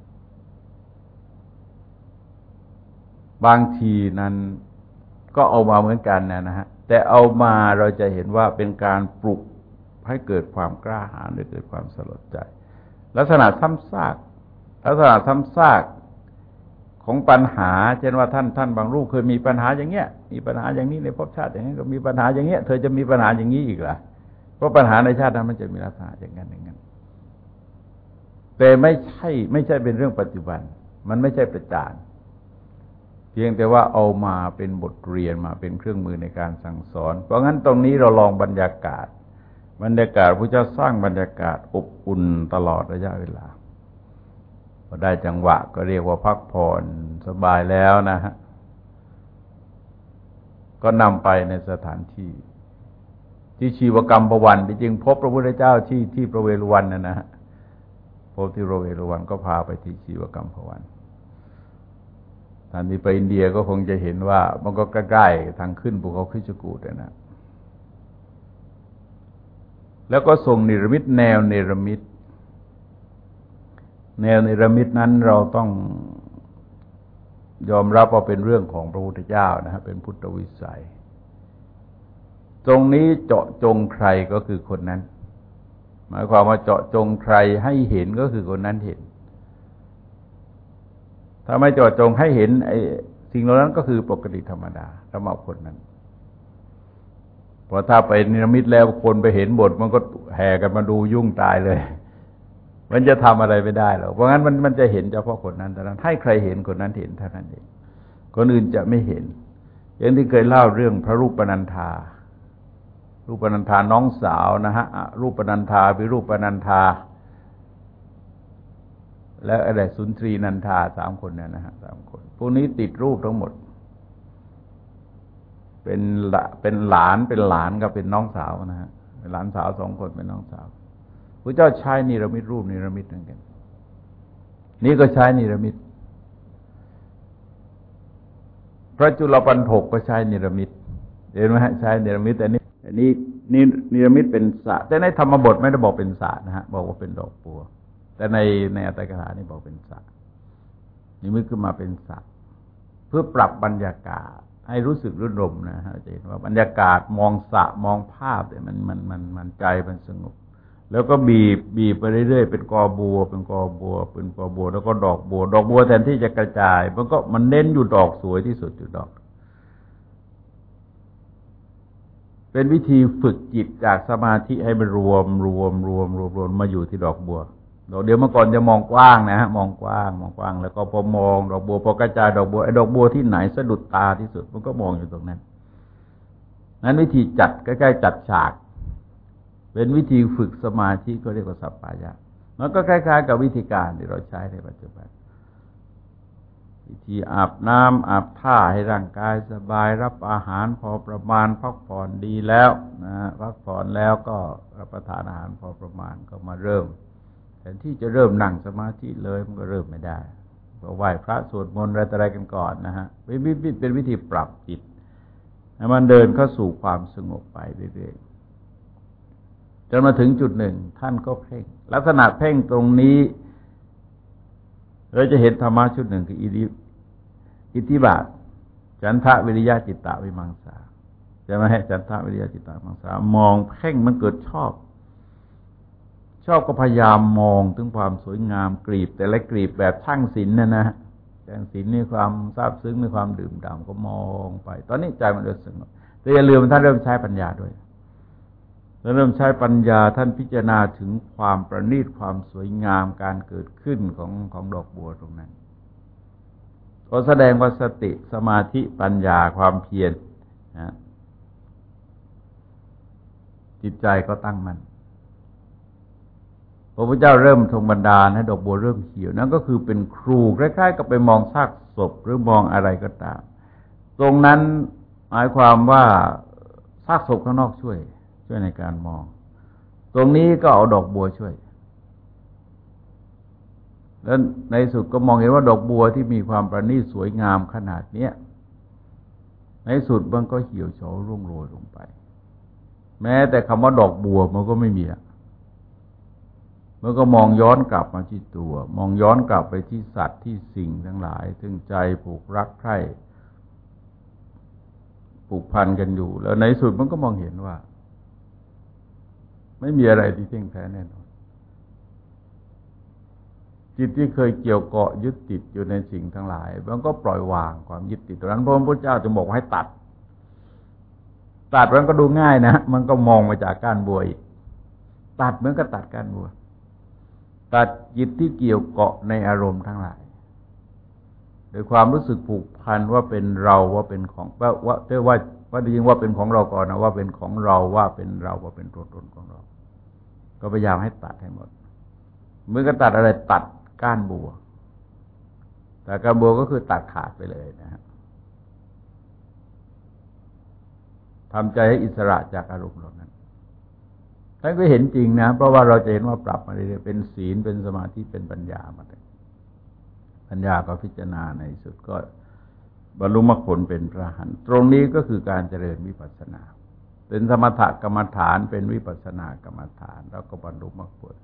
Speaker 1: บางทีนั้นก็เอามาเหมือนกันนะนะฮะแต่เอามาเราจะเห็นว่าเป็นการปลุกให้เกิดความกล้าหาญหรือเกิดความสลดใจลักษณะซ้ำซากลักษณะซ้ำซากของปัญหาเช่นว่าท่านท่านบางรูปเคยมีปัญหาอย่างเงี้ยมีปัญหาอย่างนี้ในภพชาติอย่างนี้ก็มีปัญหาอย่างเงี้ยเธอจะมีปัญหาอย่างนี้อีกเหรอเพราะปัญหาในชาตินั้นมันจะมีลักษณะอย่างนั้นอย่างนั้นแต่ไม่ใช่ไม่ใช่เป็นเรื่องปัจจุบันมันไม่ใช่ประจานเพียงแต่ว่าเอามาเป็นบทเรียนมาเป็นเครื่องมือในการสั่งสอนเพราะงั้นตรงนี้เราลองบรรยากาศบรรยากาศพระเจ้าสร้างบรรยากาศอบอุ่นตลอดระยะเวลาพอได้จังหวะก็เรียกว่าพักผ่อนสบายแล้วนะฮะก็นำไปในสถานที่ที่ชีวกรรมประวันที่จริงพบพระพุทธเจ้าที่ที่ประเวฬุวันนะนะฮะพบที่ประเวฬุวันก็พาไปที่ชีวกรรมประวันท่านที่ไปอินเดียก็คงจะเห็นว่ามันก็ใกล้ๆทางขึ้นภูเขาคิชกูฏนะแล้วก็ทรงนิรมิตแนวเนรมิตแนวเนรมิตนั้นเราต้องยอมรับว่าเป็นเรื่องของพระพุทธเจ้านะฮะเป็นพุทธวิสัยตรงนี้เจาะจงใครก็คือคนนั้นหมายความว่าเจาะจงใครให้เห็นก็คือคนนั้นเห็นถ้าไม่เจาะจงให้เห็นไอ้สิ่งเหล่านั้นก็คือปกติธรรมดาสำหรับคนนั้นพอถ้าไปนิรมิตแล้วคนไปเห็นบทมันก็แห่กันมาดูยุ่งตายเลยมันจะทำอะไรไม่ได้หรอกเพราะงั้นมันมันจะเห็นเฉพาะคนนั้นเท่านั้นให้ใครเห็นคนนั้นเห็นเท่านั้นเองคนอื่นจะไม่เห็นอย่างที่เคยเล่าเรื่องพระรูปนันธารูปนันธาน้องสาวนะฮะรูปนันธาวิรูปนันธาและอะไรสุนทรีนันธาสามคนเนี่ยนะฮะสามคนพวกนี้ติดรูปทั้งหมดเป็นเป็นหลานเป็นหลานกับเป็นน้องสาวนะฮะหลานสาวสองคนเป็นน้องสาวพระเจ้าใช้นิรมิตรูปนิรมิตเหมือนกันนี่ก็ใช้นิรมิตพระจุลปันถกก็ใช้นิรมิตเห็นไหมฮะใช้นิรมิตแต่นี่อันนี้นี่นิรมิตเป็นสระแต่ในธรรมบทไม่ได้บอกเป็นสระนะฮะบอกว่าเป็นดอกบัวแต่ในในอัตถกถานี่บอกเป็นสระนิมิตขึ้นมาเป็นสระเพื่อปรับบรรยากาศให้รู้สึกรื่นรมย์นะฮะจะเห็นว่าบรรยากาศมองสระมองภาพเนี่ยมันมันมันมันใจมันสงบแล้วก็บีบบีบไปเรื่อยๆเป็นกอบัวเป็นกอบัวเป็นกอบัวแล้วก็ดอกบัวดอกบัวแทนที่จะกระจายมันก็มันเน้นอยู่ดอกสวยที่สุดอยู่ดอกเป็นวิธีฝึกจิตจากสมาธิให้มันรวมรวมรวมรวมรวมมาอยู่ที่ดอกบัวเดี๋ยวเมื่อก่อนจะมองกว้างนะฮะมองกว้างมองกว้างแล้วก็พอมองดอกบัวพอกระจายดอกบัวไอ้ดอกบัวที่ไหนสะดุดตาที่สุดมันก็มองอยู่ตรงนั้นนั้นวิธีจัดใกล้ๆจัดฉากเป็นวิธีฝึกสมาธิก็เรียกว่าสัปปายะมันก็คล้ายๆกับวิธีการที่เราใช้ในปัจจุบันวิธีอาบน้ำอาบท่าให้ร่างกายสบายรับอาหารพอประมาณพักผ่อนดีแล้วนะพักผ่อนแล้วก็รับประทานอาหารพอประมาณก็มาเริ่มแทนที่จะเริ่มนั่งสมาธิเลยมันก็เริ่มไม่ได้ก็ไหว้พระสวดมนต์อะไรต่ออะไรกันก่อนนะฮะเป็นวิธีปรับจิตให้มันเดินเข้าสู่ความสงบไปเรื่อยๆจนมาถึงจุดหนึ่งท่านก็เพ่งลักษณะเพ่งตรงนี้เราจะเห็นธรรมะชุดหนึ่งคืออิทธิบาทฉันทะวิริยะจิตตะวิมังสาจะไม่ให้ฉันทะวิริยะจิตตะวิมังสามองเพ่งมันเกิดชอบชอบก็พยายามมองถึงความสวยงามกรีบแต่ละกรีบแบบช่างศิลป์นะนะช่างศิลป์มีความซาบซึ้งมีความดื่มด่ำก็มองไปตอนนี้ใจมันเริ่มสงบแต่อย่าลืมท่านเริ่มใช้ปัญญาด้วยแล้วเริ่มใช้ปัญญาท่านพิจารณาถึงความประณีตความสวยงามการเกิดขึ้นของของดอกบัวตรงนั้นก็แสดงว่าสติสมาธิปัญญาความเพียรนะจิตใจก็ตั้งมั่นพระพุทธเจ้าเริ่มทรงบันดาลให้ดอกบัวเริ่มเขียวนั่นก็คือเป็นครูคล้ายๆกับไปมองซากศพหรือมองอะไรก็ตามตรงนั้นหมายความว่าซากศพข้างนอกช่วยช่วยในการมองตรงนี้ก็เอาดอกบัวช่วยแล้วในสุดก็มองเห็นว่าดอกบัวที่มีความประณีตสวยงามขนาดเนี้ยในสุดมันก็เหี่ยวเฉาร่วงโรยลงไปแม้แต่คำว่าดอกบัวมันก็ไม่มีอ่ะมันก็มองย้อนกลับมาที่ตัวมองย้อนกลับไปที่สัตว์ที่สิ่งทั้งหลายซึ่งใจผูกรักใคร่ผูกพันกันอยู่แล้วในสุดมันก็มองเห็นว่าไม่มีอะไรที่เที่ยงแท้แน่นอนจจิตที่เคยเกี่ยวเกาะยึดติดอยู่ในสิ่งทั้งหลายมันก็ปล่อยวางความยึดติดตรงนั้นพระพุทธเจ้าจึงบอกให้ตัดตัดมันก็ดูง่ายนะมันก็มองมาจากก้านบัวอีกตัดเหมือนกับตัดก้านบัวตัดจิตที่เกี่ยวเกาะในอารมณ์ทั้งหลายโดยความรู้สึกผูกพันว่าเป็นเราว่าเป็นของว่าว่าแต่ว่าว่าจริงว่าเป็นของเราก่อนนะว่าเป็นของเราว่าเป็นเราว่าเป็นตัวตนของเราก็พยายามให้ตัดให้หมดเมื่อก็ตัดอะไรตัดก้านบัวแต่ก้านบัวก็คือตัดขาดไปเลยนะฮะทำใจให้อิสระจากอารมณ์เหล่านั้นท่านก็เห็นจริงนะเพราะว่าเราจะเห็นว่าปรับมาเรื่อยๆเป็นศีลเป็นสมาธิเป็นปัญญามาเลยปัญญาก็พิจารณาในสุดก็บรรลุมรรคผลเป็นพระอรหันต์ตรงนี้ก็คือการเจริญวิปัสสนาเป็นสมถกรรมฐานเป็นวิปัสสนากรรมฐานแล้วก็บรรลุมรรคผล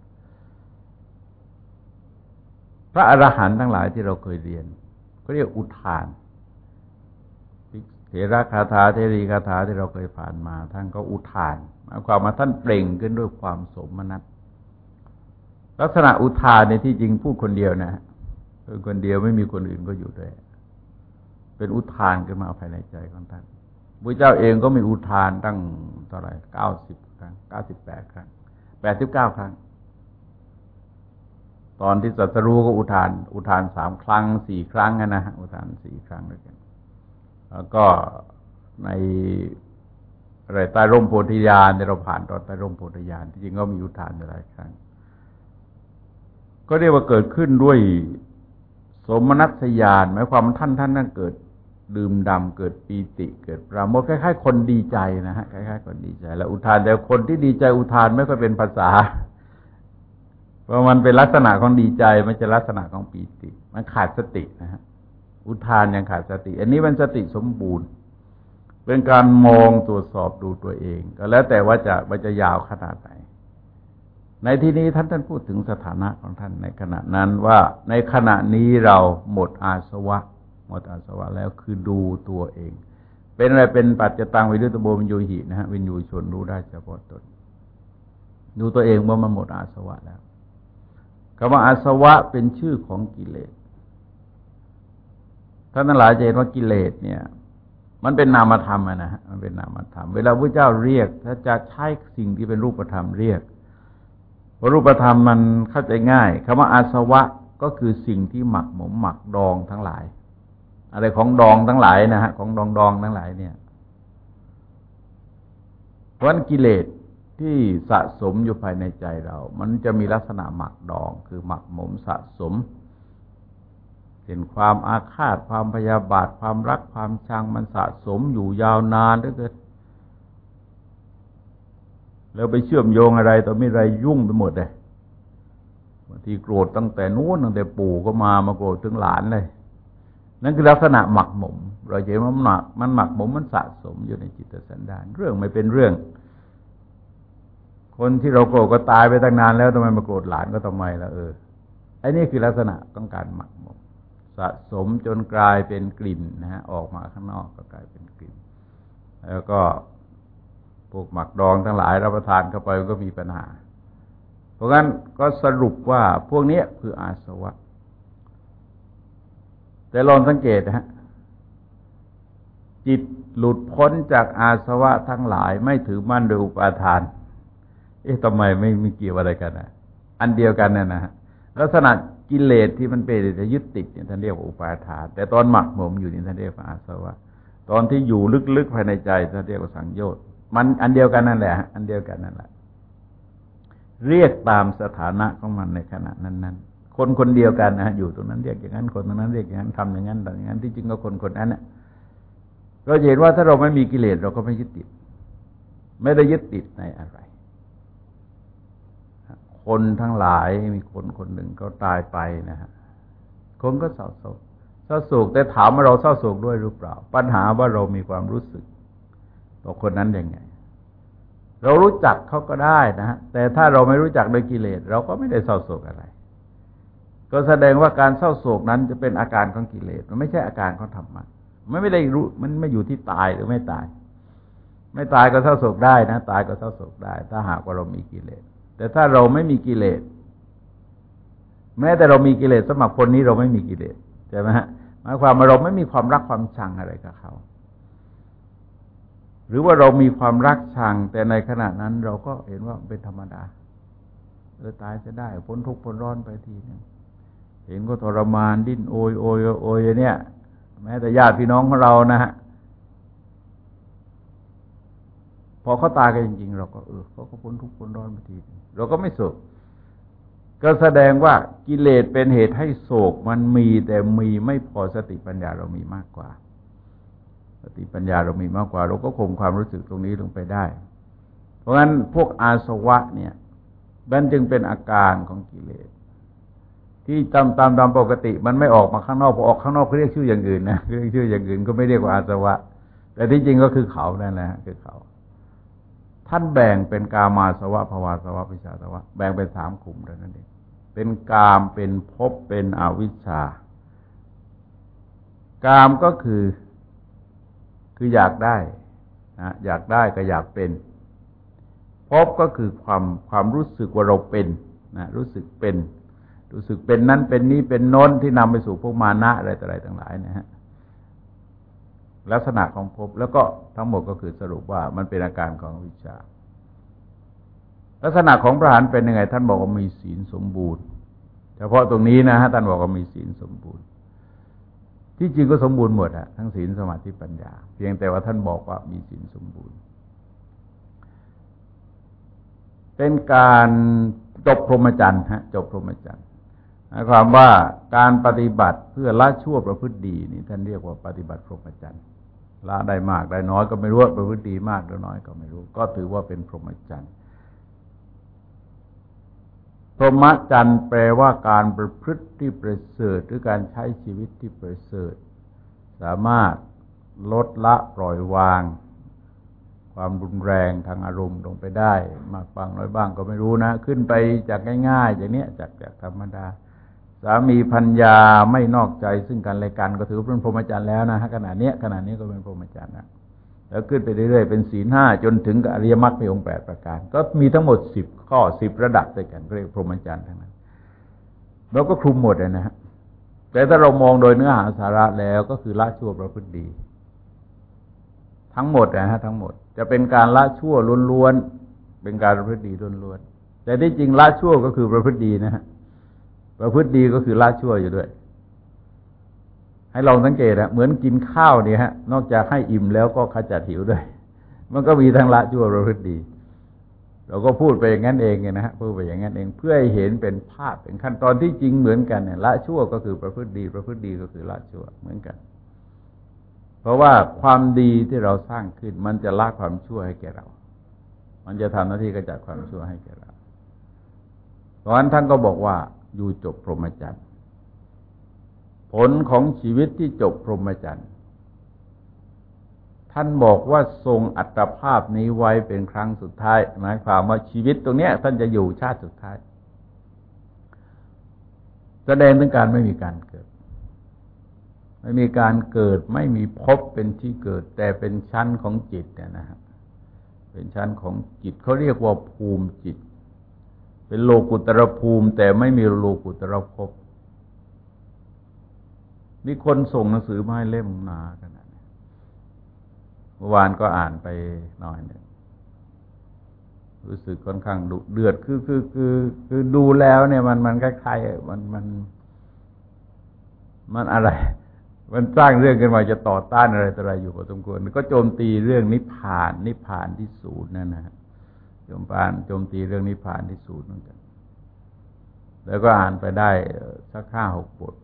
Speaker 1: พระอรหันต์ทั้งหลายที่เราเคยเรียนก็เรียกอุทานเถระคาถาเทรีคาถาที่เราเคยผ่านมาท่านก็อุทานหมายความว่าท่านเปล่งขึ้นด้วยความสมนัสลักษณะอุทานในที่จริงพูดคนเดียวนะเป็นคนเดียวไม่มีคนอื่นก็อยู่ด้วยเป็นอุทานขึ้นมาภายในใจของท่านพระเจ้าเองก็มีอุทานตั้งเท่าไหร่เก้าสิบครั้งเก้าสิบแปดครั้งแปดสิบเก้าครั้งตอนที่ตรัสรู้ก็อุทานอุทานสามครั้งสี่ครั้งนะฮะอุทานสี่ครั้งด้วยกันแล้วก็ในอะไรใต้ร่มโพธิญาณที่เราผ่านตอนใต้ร่มโพธิญาณที่จริงก็มีอุทานหลายครั้งก็เรียกว่าเกิดขึ้นด้วยสมนัสญาณหมายความว่าท่านท่านนั้นเกิดดื่มด่ำเกิดปีติเกิดปราโมทย์คล้ายๆคนดีใจนะฮะคล้ายๆคนดีใจแล้วอุทานแต่คนที่ดีใจอุทานไม่ค่อยเป็นภาษาเพราะมันเป็นลักษณะของดีใจไม่ใช่ลักษณะของปีติมันขาดสตินะฮะอุทานยังขาดสติอันนี้มันสติสมบูรณ์เป็นการมองตรวจสอบดูตัวเองก็แล้วแต่ว่าจะมันจะยาวขนาดไหนในที่นี้ท่านท่านพูดถึงสถานะของท่านในขณะนั้นว่าในขณะนี้เราหมดอาสวะหมดอาสวะแล้วคือดูตัวเองเป็นอะไรเป็นปัจจตังวิรุตโบวินยูหินะฮะวินยูชนรู้ได้เฉพาะตนดูตัวเองว่ามันหมดอาสวะแล้วคำว่าอาสวะเป็นชื่อของกิเลสท่านทั้งหลายจะเห็นว่ากิเลสเนี่ยมันเป็นนามธรรมนะฮะมันเป็นนามธรรมเวลาพระเจ้าเรียกถ้าจะใช้สิ่งที่เป็นรูปธรรมเรียกเพราะรูปธรรมมันเข้าใจง่ายคำว่าอาสวะก็คือสิ่งที่หมักหมมหมักดองทั้งหลายอะไรของดองทั้งหลายนะฮะของดองดองทั้งหลายเนี่ยเพราะกิเลสที่สะสมอยู่ภายในใจเรามันจะมีลักษณะหมักดองคือหมักหมมสะสมเป็นความอาฆาตความพยาบาทความรักความชังมันสะสมอยู่ยาวนานเหลือเกินแล้วไปเชื่อมโยงอะไรต่อมีอะไรยุ่งไปหมดเลยบางทีโกรธตั้งแต่นู้นตั้งแต่ปู่ก็มามาโกรธถึงหลานเลยนั่นคือลักษณะหมักหมมเราเห็นว่ามันหมักมันหมักหมมมันสะสมอยู่ในจิตสันดานเรื่องไม่เป็นเรื่องคนที่เราโกรธก็ตายไปตั้งนานแล้วทำไมมาโกรธหลานก็ทำไมล่ะเออไอ้นี่คือลักษณะของการหมักหมมสะสมจนกลายเป็นกลิ่นนะฮะออกมาข้างนอกก็กลายเป็นกลิ่นแล้วก็พวกหมักดองทั้งหลายรับประทานเข้าไปก็มีปัญหาเพราะงั้นก็สรุปว่าพวกนี้คืออาสวะแต่ลองสังเกตนะฮะจิตหลุดพ้นจากอาสวะทั้งหลายไม่ถือมั่นโดยอุปาทานเอ๊ะทำไมไม่มีเกี่ยวอะไรกันนะอันเดียวกันน่ะนะฮะลักษณะกิเลสที่มันเป็นจะยึดติดเนี่ยท่านเรียกว่าอุปาทานแต่ตอนหมักหมมอยู่นี่ท่านเรียกว่าอาสวะตอนที่อยู่ลึกๆภายในใจท่านเรียกว่าสังโยชน์มันอันเดียวกันนั่นแหละอันเดียวกันนั่นแหละเรียกตามสถานะของมันในขณะนั้นๆคนคนเดียวกันนะอยู่ตรงนั้นเรียกอย่างนั้นคนตรงนั้นเรียกอย่างนั้นทำอย่างนั้นทำอย่างนั้นที่จริงก็คนคนนั้นน่ะเราเห็นว่าถ้าเราไม่มีกิเลสเราก็ไม่ยึดติดไม่ได้ยึดติดในอะไรคนทั้งหลายมีคนคนหนึ่งเขาตายไปนะฮะคนก็เศร้าโศกเศร้าโศกแต่ถามว่าเราเศร้าโศกด้วยหรือเปล่าปัญหาว่าเรามีความรู้สึกต่อคนนั้นยังไงเรารู้จักเขาก็ได้นะฮะแต่ถ้าเราไม่รู้จักโดยกิเลสเราก็ไม่ได้เศร้าโศกอะไรก็แสดงว่าการเศร้าโศกนั้นจะเป็นอาการของกิเลสมันไม่ใช่อาการของธรรมะมันไม่ได้รู้มันไม่อยู่ที่ตายหรือไม่ตายไม่ตายก็เศร้าโศกได้นะตายก็เศร้าโศกได้ถ้าหากว่าเรามีกิเลสแต่ถ้าเราไม่มีกิเลสแม้แต่เรามีกิเลสสมัครคนนี้เราไม่มีกิเลสใช่ไหมฮะหมายความว่าเราไม่มีความรักความชังอะไรกับเขาหรือว่าเรามีความรักชังแต่ในขณะนั้นเราก็เห็นว่าเป็นธรรมดาเออตายจะได้พ้นทุกข์พ้นร้อนไปทีนึงเห็นก็ทรมานดิ้นโอยโอยโอยเนี่ยแม้แต่ญาติพี่น้องของเรานะฮะพอเขาตายกันจริงๆเราก็เออเขาก็พ้นทุกข์พ้นร้อนไปทีเราก็ไม่โศกก็แสดงว่ากิเลสเป็นเหตุให้โศกมันมีแต่มีไม่พอสติปัญญาเรามีมากกว่าสติปัญญาเรามีมากกว่าเราก็คงความรู้สึกตรงนี้ลงไปได้เพราะงั้นพวกอาสวะเนี่ยมันจึงเป็นอาการของกิเลสที่ตามตามตามปกติมันไม่ออกมาข้างนอกพอออกข้างนอกเขาเรียกชื่ออย่างอื่นนะเรียกชื่ออย่างอื่นก็ไม่เรียกว่าอาสวะแต่ที่จริงก็คือเขานั่นแหละคือเขาท่านแบ่งเป็นกามาสวะภวาสวะวิชาสวะแบ่งเป็นสามกลุ่มเท่านั้นเองเป็นกามเป็นภพเป็นอวิชชากามก็คือคืออยากได้นะอยากได้ก็อยากเป็นภพก็คือความความรู้สึกว่าเราเป็นนะรู้สึกเป็นรู้สึกเป็นนั้นเป็นนี้เป็นโน้นที่นำไปสู่พวกมานะอะไรต่ออะไรต่างหลายนะฮะลักษณะของภพแล้วก็ทั้งหมดก็คือสรุปว่ามันเป็นอาการของวิชชาลักษณะของพระอรหันต์เป็นยังไงท่านบอกว่ามีศีลสมบูรณ์เฉพาะตรงนี้นะฮะท่านบอกว่ามีศีลสมบูรณ์ที่จริงก็สมบูรณ์หมดอะทั้งศีลสมาธิปัญญาเพียงแต่ว่าท่านบอกว่ามีศีลสมบูรณ์เป็นการจบพรหมจรรย์ฮะจบพรหมจรรย์หมายความว่าการปฏิบัติเพื่อละชั่วประพฤติดีนี่ท่านเรียกว่าปฏิบัติพรหมจรรย์ละได้มากได้น้อยก็ไม่รู้ประพฤติดีมากหรือน้อยก็ไม่รู้ก็ถือว่าเป็นพรหมจรรย์พรหมจรรย์แปลว่าการประพฤติที่ประเสริฐหรือการใช้ชีวิตที่ประเสริฐสามารถลดละปล่อยวางความรุนแรงทางอารมณ์ลงไปได้มากบ้างน้อยบ้างก็ไม่รู้นะขึ้นไปจากง่ายๆอย่างเนี้ยจากจากธรรมดาสามีภรรยาไม่นอกใจซึ่งกันและกันก็ถือเป็นพรหมจรรย์แล้วนะขนาดนี้ขนาดนี้ก็เป็นพรหมจรรย์นะแล้วขึ้นไปเรื่อยๆเป็นศีลห้าจนถึงอริยมรรคมีองค์แปดประการก็มีทั้งหมดสิบข้อสิบระดับด้วยกันเรียกพรหมจรรย์ทั้งนั้นเราก็คลุมหมดเลยนะฮะแต่ถ้าเรามองโดยเนื้อหาสาระแล้วก็คือละชั่วประพฤติดีทั้งหมดนะฮะทั้งหมดจะเป็นการละชั่วล้วนๆเป็นการประพฤติดีล้วนๆแต่ที่จริงละชั่วก็คือประพฤติดีนะฮะประพฤติดีก็คือละชั่วอยู่ด้วยให้ลองสังเกตนะเหมือนกินข้าวเนี่ยฮะนอกจากให้อิ่มแล้วก็ขจัดหิวด้วยมันก็มีทั้งละชั่วประพฤติดีเราก็พูดไปอย่างนั้นเองนะฮะพูดไปอย่างนั้นเองเพื่อให้เห็นเป็นภาพเป็นขั้นตอนที่จริงเหมือนกันเนี่ยละชั่วก็คือประพฤติดีประพฤติดีก็คือละชั่วเหมือนกันเพราะว่าความดีที่เราสร้างขึ้นมันจะละความชั่วให้แก่เรามันจะทำหน้าที่กระจัดความชั่วให้แก่เราเพราะฉะนั้นท่านก็บอกว่าอยู่จบพรหมจรรย์ผลของชีวิตที่จบพรหมจรรย์ท่านบอกว่าทรงอัตภาพนี้ไว้เป็นครั้งสุดท้ายหมายความว่าชีวิตตรงนี้ท่านจะอยู่ชาติสุดท้ายแสดงถึงการไม่มีการเกิดไม่มีการเกิดไม่มีภพเป็นที่เกิดแต่เป็นชั้นของจิตเนี่ยนะฮะเป็นชั้นของจิตเขาเรียกว่าภูมิจิตเป็นโลกุตรภูมิแต่ไม่มีโลกุตรภพมีคนส่งหนังสือมาให้เล่มหนาขนาดนี้เมื่อวานก็อ่านไปหน่อยหนึ่งรู้สึกค่อนข้างดุเดือดคือคือคือคือดูแล้วเนี่ยมันมันคล้ายๆมันมันมันอะไรมันสร้างเรื่องขึ้นมาจะต่อต้านอะไรต่ออะไรอยู่พอสมควรก็โจมตีเรื่องนิพพานนิพพานที่ศูนย์นั่นนะโจมปานโจมตีเรื่องนิพพานที่ศูนย์เหมือนกันแล้วก็อ่านไปได้สักห้าหกบท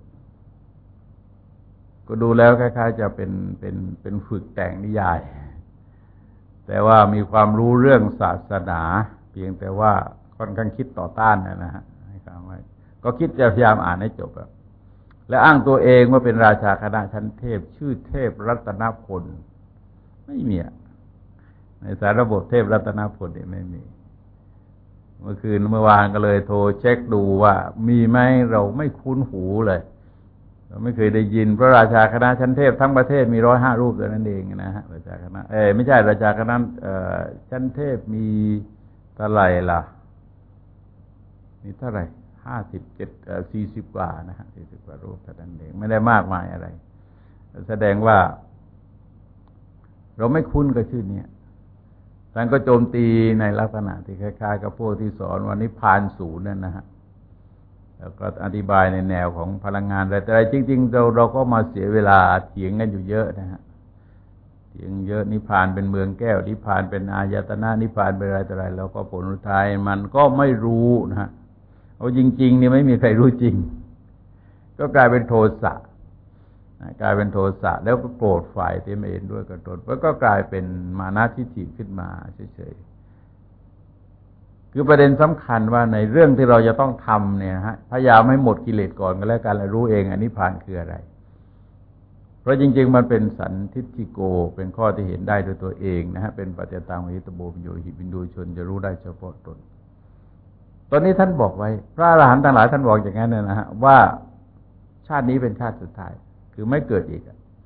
Speaker 1: ก็ดูแล้วคล้ายๆจะเป็นเป็นเป็นฝึกแต่งนิยายแต่ว่ามีความรู้เรื่องศาสนาเพียงแต่ว่าค่อนข้างคิดต่อต้านนะฮะให้ฟังไว้ก็คิดจะพยายามอ่านให้จบแบบและอ้างตัวเองว่าเป็นราชาคณะชั้นเทพชื่อเทพรัตนพลไม่มีในสารระบบเทพรัตนพลเนี่ยไม่มีเมื่อคืนเมื่อวานก็เลยโทรเช็คดูว่ามีไหมเราไม่คุ้นหูเลยเราไม่เคยได้ยินพระราชาคณะชั้นเทพทั้งประเทศมีร้อยห้ารูปแต่นั้นเองนะฮะราชาคณะเออไม่ใช่ราชาคณะชั้นเทพมีเท่าไหร่ล่ะมีเท่าไหร่ห้าสิบเจ็ดสี่สิบกว่านะฮะสี่สิบกว่ารูปแต่นั้นเองไม่ได้มากมายอะไรแสดงว่าเราไม่คุ้นกับชื่อนี้ท่านก็โจมตีในลักษณะที่คล้ายๆกับพวกที่สอนว่านิพพานศูนย์นั่นนะฮะแล้วก็อธิบายในแนวของพลังงานอะไรแต่จริงๆเราเราก็มาเสียเวลาเถียงกันอยู่เยอะนะฮะเถียงเยอะนิพพานเป็นเมืองแก้วนิพพานเป็นอายตนะนิพพานเป็นอะไรต่ออะไรแล้วก็ผลสุดท้ายมันก็ไม่รู้นะฮะเอาจริงๆนี่ไม่มีใครรู้จริงก็กลายเป็นโทสะกลายเป็นโทสะแล้วก็โกรธฝ่ายที่ไม่เห็นด้วยกับตนแล้วก็กลายเป็นมานะทิฏฐิขึ้นมาเฉยๆคือประเด็นสำคัญว่าในเรื่องที่เราจะต้องทำเนี่ยฮะพยายามให้หมดกิเลสก่อนก็แล้วกันแล้วรู้เองอนิพพานคืออะไรเพราะจริงๆมันเป็นสันทิฏฐิโกเป็นข้อที่เห็นได้ด้วยตัวเองนะฮะเป็นปัจจตังวิหิตโบมโยหิบินดูชนจะรู้ได้เฉพาะตนตอนนี้ท่านบอกไว้พระอรหันต์ทั้งหลายท่านบอกอย่างนั้นนะฮะว่าชาตินี้เป็นชาติสุดท้ายคือไม่เกิดอีก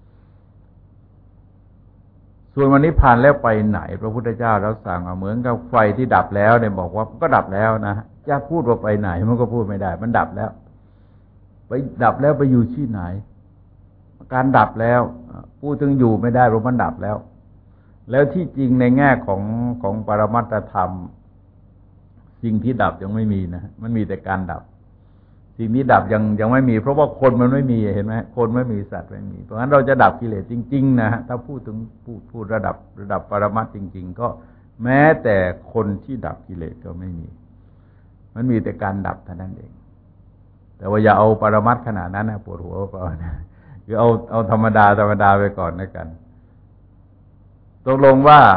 Speaker 1: ส่วนวันนี้ผ่านแล้วไปไหนพระพุทธเจ้าเราสั่งมาเหมือนกับไฟที่ดับแล้วเนี่ยบอกว่าก็ดับแล้วนะจะพูดว่าไปไหนมันก็พูดไม่ได้มันดับแล้วไปดับแล้วไปอยู่ที่ไหนการดับแล้วพูดถึงอยู่ไม่ได้เพราะมันดับแล้วแล้วที่จริงในแง่ของของปรมัตถธรรมสิ่งที่ดับยังไม่มีนะมันมีแต่การดับสิ่งนี้ดับยังยังไม่มีเพราะว่าคนมันไม่มีเห็นไหมคนไม่มีสัตว์ไม่มีเพราะฉะนั้นเราจะดับกิเลสจริงๆนะฮะถ้าพูดถึงพูดพูดระดับระดับปรมัตถ์จริงๆก็แม้แต่คนที่ดับกิเลสก็ไม่มีมันมีแต่การดับเท่านั้นเองแต่ว่าอย่าเอาปรมัตถ์ขนาดนั้นนะปวดหัวเปล่านะคือเอาเอาธรรมดาธรรมดาไปก่อนนะกันตกลงว่า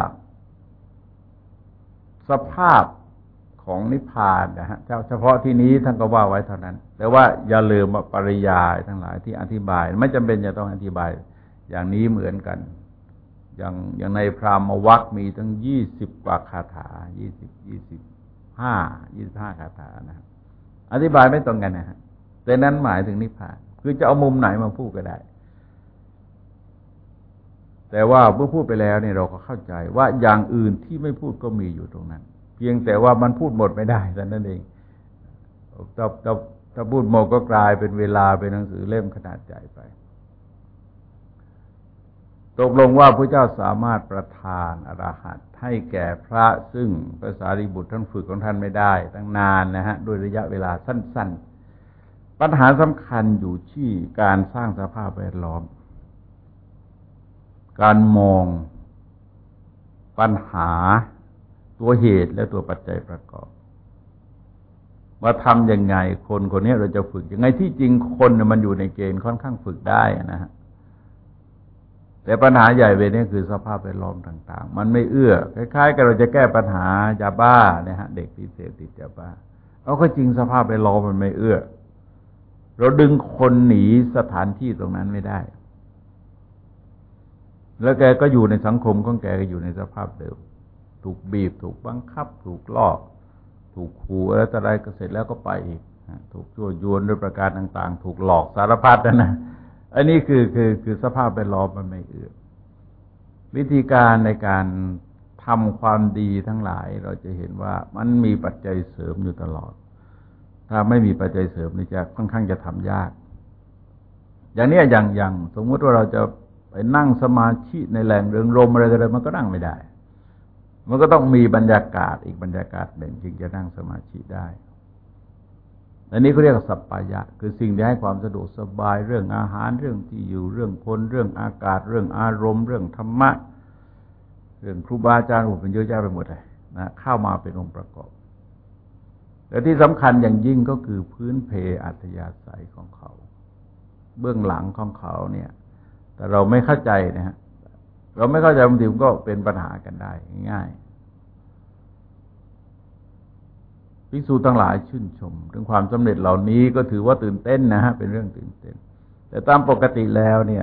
Speaker 1: สภาพของนิพพานนะฮะเฉพาะที่นี้ท่านก็ว่าไว้เท่านั้นแต่ว่าอย่าลืมว่าปริยายทั้งหลายที่อธิบายไม่จำเป็นจะต้องอธิบายอย่างนี้เหมือนกันอย่างอย่างในพรามวรรคมีทั้งยี่สิบกว่าคาถายี่สิบยี่สิบห้ายี่สิบห้าคาถานะอธิบายไม่ตรงกันนะฮะแต่นั้นหมายถึงนิพพานคือจะเอามุมไหนมาพูดก็ได้แต่ว่าเมื่อพูดไปแล้วเนี่ยเราก็เข้าใจว่าอย่างอื่นที่ไม่พูดก็มีอยู่ตรงนั้นเพียงแต่ว่ามันพูดหมดไม่ได้แต่นั่นเองถ้าถ้าถ้าพูดหมดก็กลายเป็นเวลาเป็นหนังสือเล่มขนาดใหญ่ไปตกลงว่าพระเจ้าสามารถประทานอรหัตให้แก่พระซึ่งพระสารีบุตรท่านฝึกของท่านไม่ได้ตั้งนานนะฮะด้วยระยะเวลาสั้นๆปัญหาสำคัญอยู่ที่การสร้างสภาพแวดล้อมการมองปัญหาตัวเหตุและตัวปัจจัยประกอบว่าทำยังไงคนคนนี้เราจะฝึกยังไงที่จริงคนเนี่ยมันอยู่ในเกณฑ์ค่อนข้างฝึกได้นะฮะแต่ปัญหาใหญ่เวนี้คือสภาพแวดล้อมต่างๆมันไม่เอื้อคล้ายๆกับเราจะแก้ปัญหายาบ้าเนี่ยฮะเด็กที่เสพติดยาบ้าเอาก็จริงสภาพแวดล้อมมันไม่เอื้อเราดึงคนหนีสถานที่ตรงนั้นไม่ได้แล้วแกก็อยู่ในสังคมของแกก็อยู่ในสภาพเดิมถูกบีบถูกบังคับถูกล่อถูกขู่อะไรต่ออะไรก็เสร็จแล้วก็ไปอีกถูกยั่วยวนด้วยประการต่างๆถูกหลอกสารพัดนะนะอันนี้คือคือคือสภาพแวดล้อมมันไม่เอื้อวิธีการในการทำความดีทั้งหลายเราจะเห็นว่ามันมีปัจจัยเสริมอยู่ตลอดถ้าไม่มีปัจจัยเสริมนี่จะค่อนข้างจะทำยากอย่างนี้อย่างอย่างสมมติว่าเราจะไปนั่งสมาธิในแหล่งเริงรมอะไรอะไรมันก็นั่งไม่ได้มันก็ต้องมีบรรยากาศอีกบรรยากาศหนึ่งจึงจะนั่งสมาธิได้อันนี้เขาเรียกว่าสัปปายะคือสิ่งที่ให้ความสะดวกสบายเรื่องอาหารเรื่องที่อยู่เรื่องคนเรื่องอากาศเรื่องอารมณ์เรื่องธรรมะเรื่องครูบาอาจารย์โอ้เป็นเยอะแยะไปหมดเลยนะเข้ามาเป็นองค์ประกอบแต่ที่สำคัญอย่างยิ่งก็คือพื้นเพอัธยาศัยของเขาเบื้องหลังของเขาเนี่ยแต่เราไม่เข้าใจนะฮะเราไม่เข้าใจบางทีมันก็เป็นปัญหากันได้ง่ายภิกษุทั้งหลายชื่นชมถึงความสำเร็จเหล่านี้ก็ถือว่าตื่นเต้นนะฮะเป็นเรื่องตื่นเต้นแต่ตามปกติแล้วเนี่ย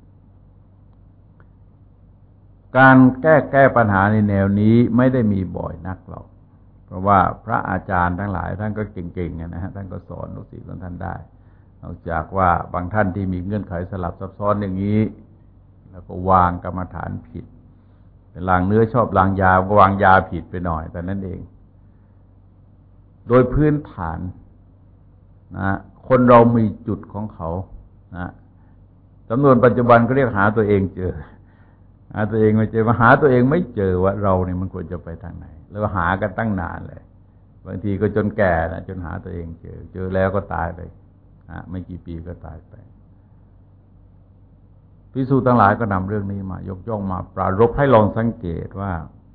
Speaker 1: การแก้แก้ปัญหาในแนวนี้ไม่ได้มีบ่อยนักหรอกเพราะว่าพระอาจารย์ทั้งหลายท่านก็เก่งๆนะฮะท่านก็สอนลูกศิษย์ของท่านได้นอกจากว่าบางท่านที่มีเงื่อนไขสลับซับซ้อนอย่างนี้แล้วก็วางกรรมฐานผิดเป็นลางเนื้อชอบลางยาก็วางยาผิดไปหน่อยแต่นั่นเองโดยพื้นฐานนะคนเรามีจุดของเขานะจำนวนปัจจุบันก็เรียกหาตัวเองเจอหาตัวเองไม่เจอมาหาตัวเองไม่เจอว่าเราเนี่ยมันควรจะไปทางไหนแล้วหากันตั้งนานเลยบางทีก็จนแก่นะจนหาตัวเองเจอเจอแล้วก็ตายไปนะไม่กี่ปีก็ตายไปภิกษุทั้งหลายก็นำเรื่องนี้มายกย่องมาปรารภให้ลองสังเกตว่า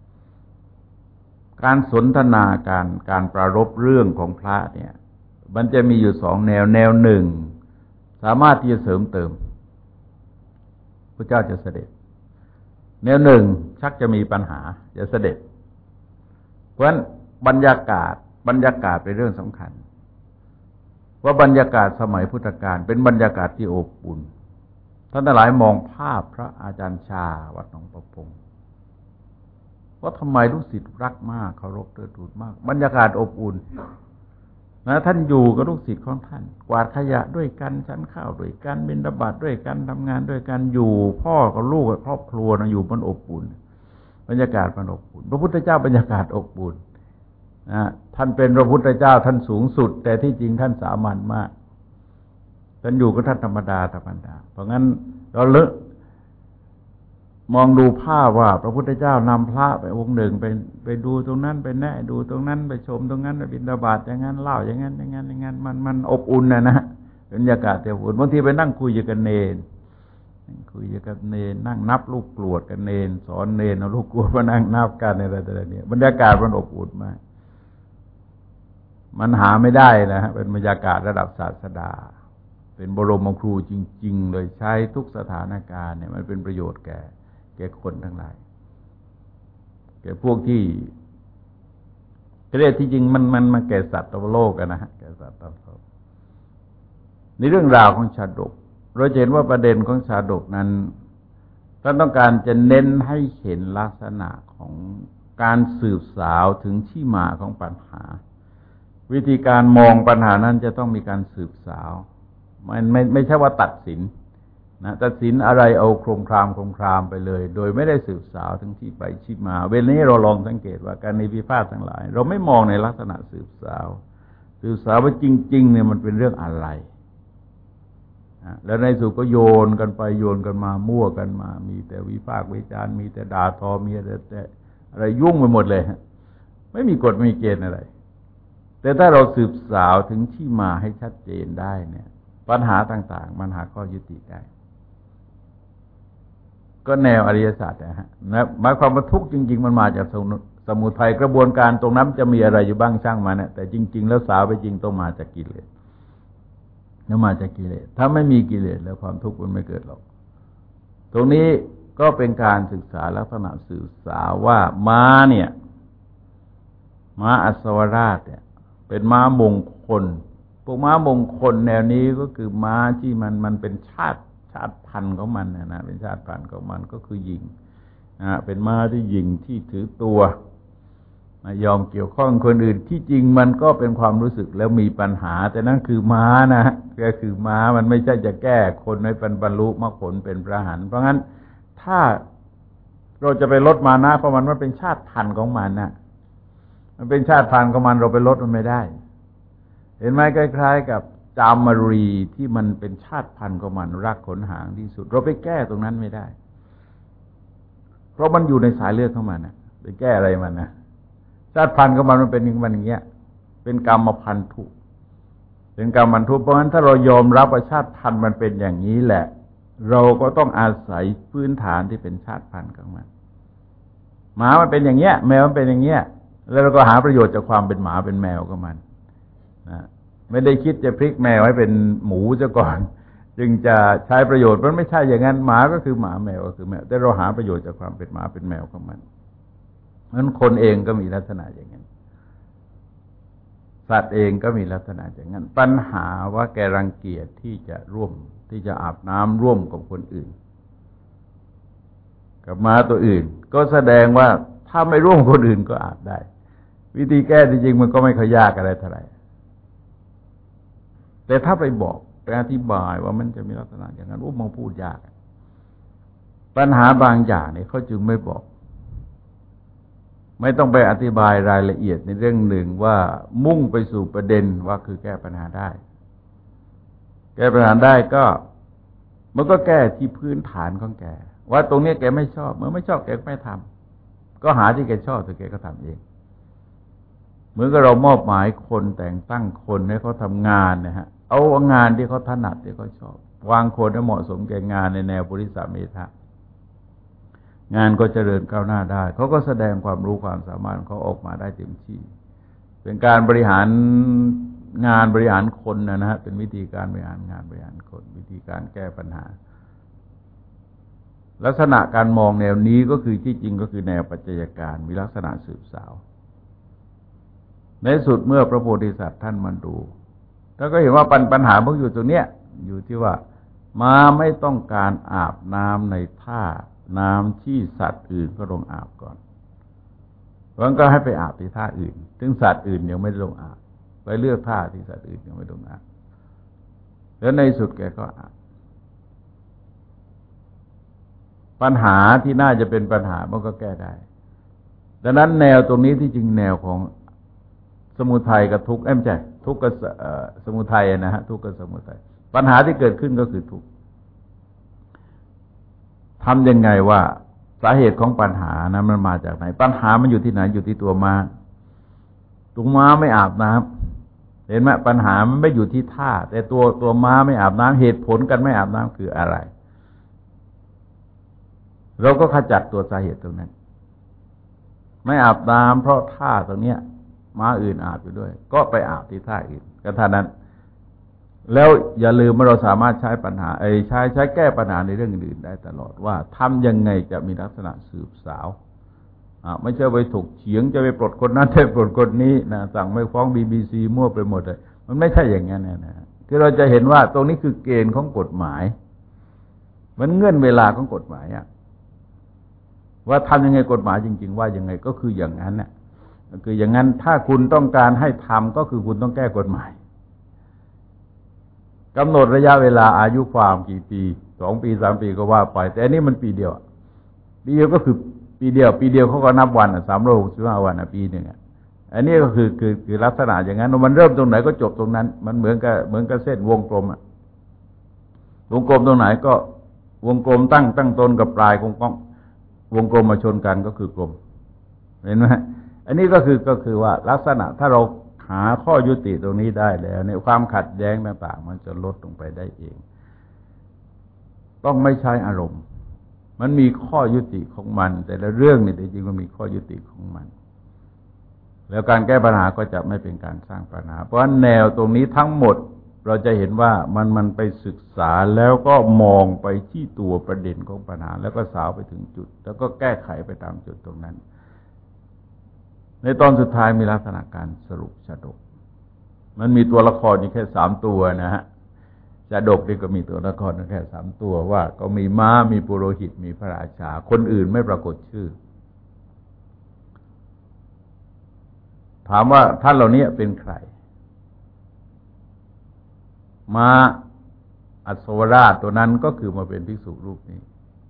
Speaker 1: การสนทนาการการปรารภเรื่องของพระเนี่ยมันจะมีอยู่สองแนวแนวหนึ่งสามารถที่จะเสริมเติมพระเจ้าจะเสด็จแนวหนึ่งชักจะมีปัญหาจะเสด็จเพราะฉะนั้นบรรยากาศบรรยากาศเป็นเรื่องสำคัญว่าบรรยากาศสมัยพุทธกาลเป็นบรรยากาศที่อบอุ่นท่านหลายมองภาพพระอาจารย์ชาวัดหนองประพงว่าทำไมลูกศิษย์รักมากเคารพเทิดทูนมากบรรยากาศอบอุ่นนะท่านอยู่กับลูกศิษย์ของท่านกวาดขยะด้วยกันฉันข้าวด้วยกันบิณฑบาตด้วยกันทำงานด้วยกันอยู่พ่อกับลูกกับครอบครัวนะอยู่มันอบอุ่นบรรยากาศมันอบอุ่นพระพุทธเจ้าบรรยากาศอบอุ่นนะท่านเป็นพระพุทธเจ้าท่านสูงสุดแต่ที่จริงท่านสามัญมากท่านอยู่กับท่านธรรมดาธรรมดาเพราะงั้นเราเลอะมองดูภาพว่าพระพุทธเจ้านำพระไปองค์หนึ่งไปไปดูตรงนั้นไปแนะดูตรงนั้นไปชมตรงนั้นไปบิณฑบาตอย่างนั้นเล่าอย่างนั้นอย่างนั้นอย่างนั้นมันมันอบอุ่นนะนะบรรยากาศอบอุ่นบางทีไปนั่งคุยกับเนรคุยกับเนรนั่งนับลูกกรวดกับเนรสอนเนรเอาลูกกรวดมานั่งนับกันอะไรต่างๆเนี่ยบรรยากาศมันอบอุ่นมากมันหาไม่ได้นะฮะเป็นบรรยากาศระดับศาสดาเป็นบรมครูจริงๆเลยใช้ทุกสถานการณ์เนี่ยมันเป็นประโยชน์แก่แก่คนทั้งหลายแก่พวกที่เรียกที่จริงมันมันมาแก่สัตว์โลกกันนะฮะแก่สัตว์โลกในเรื่องราวของชาดกเราเห็นว่าประเด็นของชาดกนั้นท่านต้องการจะเน้นให้เห็นลักษณะของการสืบสาวถึงที่มาของปัญหาวิธีการมองปัญหานั้นจะต้องมีการสืบสาวมันไม่ไม่ใช่ว่าตัดสินนะตัดสินอะไรเอาโครมครามโครมครามไปเลยโดยไม่ได้สืบสาวถึงที่ไปที่มาเวลานี้เราลองสังเกตว่าการในพิพาททั้งหลายเราไม่มองในลักษณะสืบสาวสืบสาวว่าจริงๆเนี่ยมันเป็นเรื่องอะไรนะแล้วในสุดก็โยนกันไปโยนกันมามั่วกันมามีแต่วิพากษ์วิจารณ์มีแต่ด่าทอมีแต่อะไรยุ่งไปหมดเลยไม่มีกฎไม่มีเกณฑ์อะไรแต่ถ้าเราสืบสาวถึงที่มาให้ชัดเจนได้เนี่ยปัญหาต่างๆมันหาข้อยุติได้ก็แนวอริยสัจนะฮะนะหมายความว่าทุกข์จริงๆมันมาจากสมุทัยกระบวนการตรงนั้นจะมีอะไรอยู่บ้างช่างมันนะแต่จริงๆแล้วสาวไปจริงต้องมาจากกิเลสแล้วมาจากกิเลสถ้าไม่มีกิเลสแล้วความทุกข์มันไม่เกิดหรอกตรงนี้ก็เป็นการศึกษาลักษณะสื่อสารว่าม้าเนี่ยม้าอัศวราชเนี่ยเป็นม้ามงคลพวกม้ามงคลแนวนี้ก็คือม้าที่มันมันเป็นชาติชาติพันธุ์ของมันนะนะเป็นชาติพันธุ์ของมันก็คือหญิงนะเป็นม้าที่หญิงที่ถือตัวไม่ยอมเกี่ยวข้องคนอื่นที่จริงมันก็เป็นความรู้สึกแล้วมีปัญหาแต่นั่นคือม้านะก็คือม้ามันไม่ใช่จะแก้คนให้เป็นบรรลุมรรคผลเป็นพระอรหันต์เพราะงั้นถ้าเราจะไปลดมานะเพราะมันมันเป็นชาติพันธุ์ของมันนะมันเป็นชาติพันธุ์ของมันเราไปลดมันไม่ได้เห็นไหมคล้ายๆกับจามรีที่มันเป็นชาติพันธุ์ของมันรักขนหางที่สุดเราไปแก้ตรงนั้นไม่ได้เพราะมันอยู่ในสายเลือดของมันนะไปแก้อะไรมันนะชาติพันธุ์ของมันมันเป็นอย่างมันอย่างเงี้ยเป็นกรรมพันธุเป็นกรรมพันธุเพราะฉะนั้นถ้าเรายอมรับว่าชาติพันธุ์มันเป็นอย่างนี้แหละเราก็ต้องอาศัยพื้นฐานที่เป็นชาติพันธุ์ของมันหมามันเป็นอย่างเงี้ยแมวมันเป็นอย่างเงี้ยแล้วเราก็หาประโยชน์จากความเป็นหมาเป็นแมวของมันนะไม่ได้คิดจะพลิกแมวให้เป็นหมูซะก่อนจึงจะใช้ประโยชน์มันไม่ใช่อย่างนั้นหมาก็คือหมาแมวก็คือแมวแต่เราหาประโยชน์จากความเป็นหมาเป็นแมวของมันนั้นคนเองก็มีลักษณะอย่างนั้นสัตว์เองก็มีลักษณะอย่างนั้นปัญหาว่าแกรังเกียจที่จะร่วมที่จะอาบน้ำร่วมกับคนอื่นกับม้าตัวอื่นก็แสดงว่าถ้าไม่ร่วมคนอื่นก็อาบได้วิธีแก้จริงๆมันก็ไม่ค่อยยากอะไรเท่าไหร่แต่ถ้าไปบอกไปอธิบายว่ามันจะมีลักษณะอย่างนั้นโอ้มันพูดยากปัญหาบางอย่างเนี่ยเขาจึงไม่บอกไม่ต้องไปอธิบายรายละเอียดในเรื่องหนึ่งว่ามุ่งไปสู่ประเด็นว่าคือแก้ปัญหาได้แก้ปัญหาได้ก็มันก็แก้ที่พื้นฐานของแกว่าตรงนี้แกไม่ชอบเมื่อไม่ชอบแกไม่ทำก็หาที่แกชอบแต่แกก็ทำเองเหมือนกับเรามอบหมายคนแต่งตั้งคนให้เขาทำงานนะฮะเอางานที่เขาถนัดที่เขาชอบวางคนให้เหมาะสมแก่งานในแนวบริษัทเมธางานก็เจริญก้าวหน้าได้เขาก็แสดงความรู้ความสามารถของเขาออกมาได้เต็มที่เป็นการบริหารงานบริหารคนนะนะฮะเป็นวิธีการบริหารงานบริหารคนวิธีการแก้ปัญหาลักษณะการมองแนวนี้ก็คือที่จริงก็คือแนวปัจจัยการมีลักษณะสืบสาวในสุดเมื่อพระโพธิสัตว์ท่านมาดูท่านก็เห็นว่าปัญปัญหามันอยู่ตรงเนี้ยอยู่ที่ว่าม้าไม่ต้องการอาบน้ำในท่าน้ำที่สัตว์อื่นก็ลงอาบก่อนเพราะงั้นก็ให้ไปอาบที่ท่าอื่นถึงสัตว์อื่นยังไม่ลงอาบไปเลือกท่าที่สัตว์อื่นยังไม่ลงอาบแล้วในสุดแกก็อาบปัญหาที่น่าจะเป็นปัญหามันก็แก้ได้ดังนั้นแนวตรงนี้ที่จริงแนวของสมุทัยกับทุกข์เอ้ยไม่ใช่ทุกข์กับสมุทัยนะฮะทุกข์กับสมุทัยปัญหาที่เกิดขึ้นก็คือทุกข์ทำยังไงว่าสาเหตุของปัญหานะมันมาจากไหนปัญหามันอยู่ที่ไหนอยู่ที่ตัวม้าตัวม้าไม่อาบน้ำเห็นไหมปัญหามันไม่อยู่ที่ท่าแต่ตัวตัวม้าไม่อาบน้ำเหตุผลกันไม่อาบน้ำคืออะไรเราก็ขจัดตัวสาเหตุตรงนั้นไม่อาบน้ำเพราะท่าตรงเนี้ยม้าอื่นอาบอยู่ด้วยก็ไปอาบที่ท่าอื่นก็เท่านั้นแล้วอย่าลืมว่าเราสามารถใช้ปัญหาไอ้ใช้ใช้แก้ปัญหาในเรื่องอื่นได้ตลอดว่าทำยังไงจะมีลักษณะสืบสาวอ่าไม่ใช่ไปถกเถียงจะไปปลดคนนั้นจะปลดคนนี้นะสั่งไม่ฟ้อง บี บี ซี มั่วไปหมดเลยมันไม่ใช่อย่างนั้นนะคือเราจะเห็นว่าตรงนี้คือเกณฑ์ของกฎหมายมันเงื่อนเวลาของกฎหมายอะว่าทำยังไงกฎหมายจริงๆว่ายังไงก็คืออย่างนั้นน่ะคืออย่างนั้นถ้าคุณต้องการให้ทำก็คือคุณต้องแก้กฎหมายกำหนดระยะเวลาอายุความกี่ปีสองปีสามปีก็ว่าไปแต่อันนี้มันปีเดียวปีเดียวก็คือปีเดียวปีเดียวเขาก็นับวันอ่ะสามร้อยหกสิบห้าวันอ่ะปีหนึ่งอ่ะอันนี้ก็คือคือคือลักษณะอย่างนั้นมันเริ่มตรงไหนก็จบตรงนั้นมันเหมือนกับเหมือนกับเส้นวงกลมอ่ะวงกลมตรงไหนก็วงกลมตั้งตั้งต้นกับปลายของกล้องวงกลมมาชนกันก็คือกลมเห็นไหมอันนี้ก็คือก็คือว่าลักษณะถ้าเราหาข้อยุติตรงนี้ได้แล้วในความขัดแย้งต่างๆมันจะลดลงไปได้เองต้องไม่ใช้อารมณ์มันมีข้อยุติของมันแต่ละเรื่องเนี่ยจริงๆมันมีข้อยุติของมันแล้วการแก้ปัญหาก็จะไม่เป็นการสร้างปัญหาเพราะฉะนั้นแนวตรงนี้ทั้งหมดเราจะเห็นว่ามันมันไปศึกษาแล้วก็มองไปที่ตัวประเด็นของปัญหาแล้วก็สาวไปถึงจุดแล้วก็แก้ไขไปตามจุดตรงนั้นในตอนสุดท้ายมีลักษณะการสรุปชาดกมันมีตัวละครอยู่แค่สามตัวนะฮะชาดกนี่ก็มีตัวละครแค่สามตัวว่าก็มีม้ามีปุโรหิตมีพระราชาคนอื่นไม่ปรากฏชื่อถามว่าท่านเหล่านี้เป็นใครม้าอัศวราชตัวนั้นก็คือมาเป็นภิกษุรูปนี้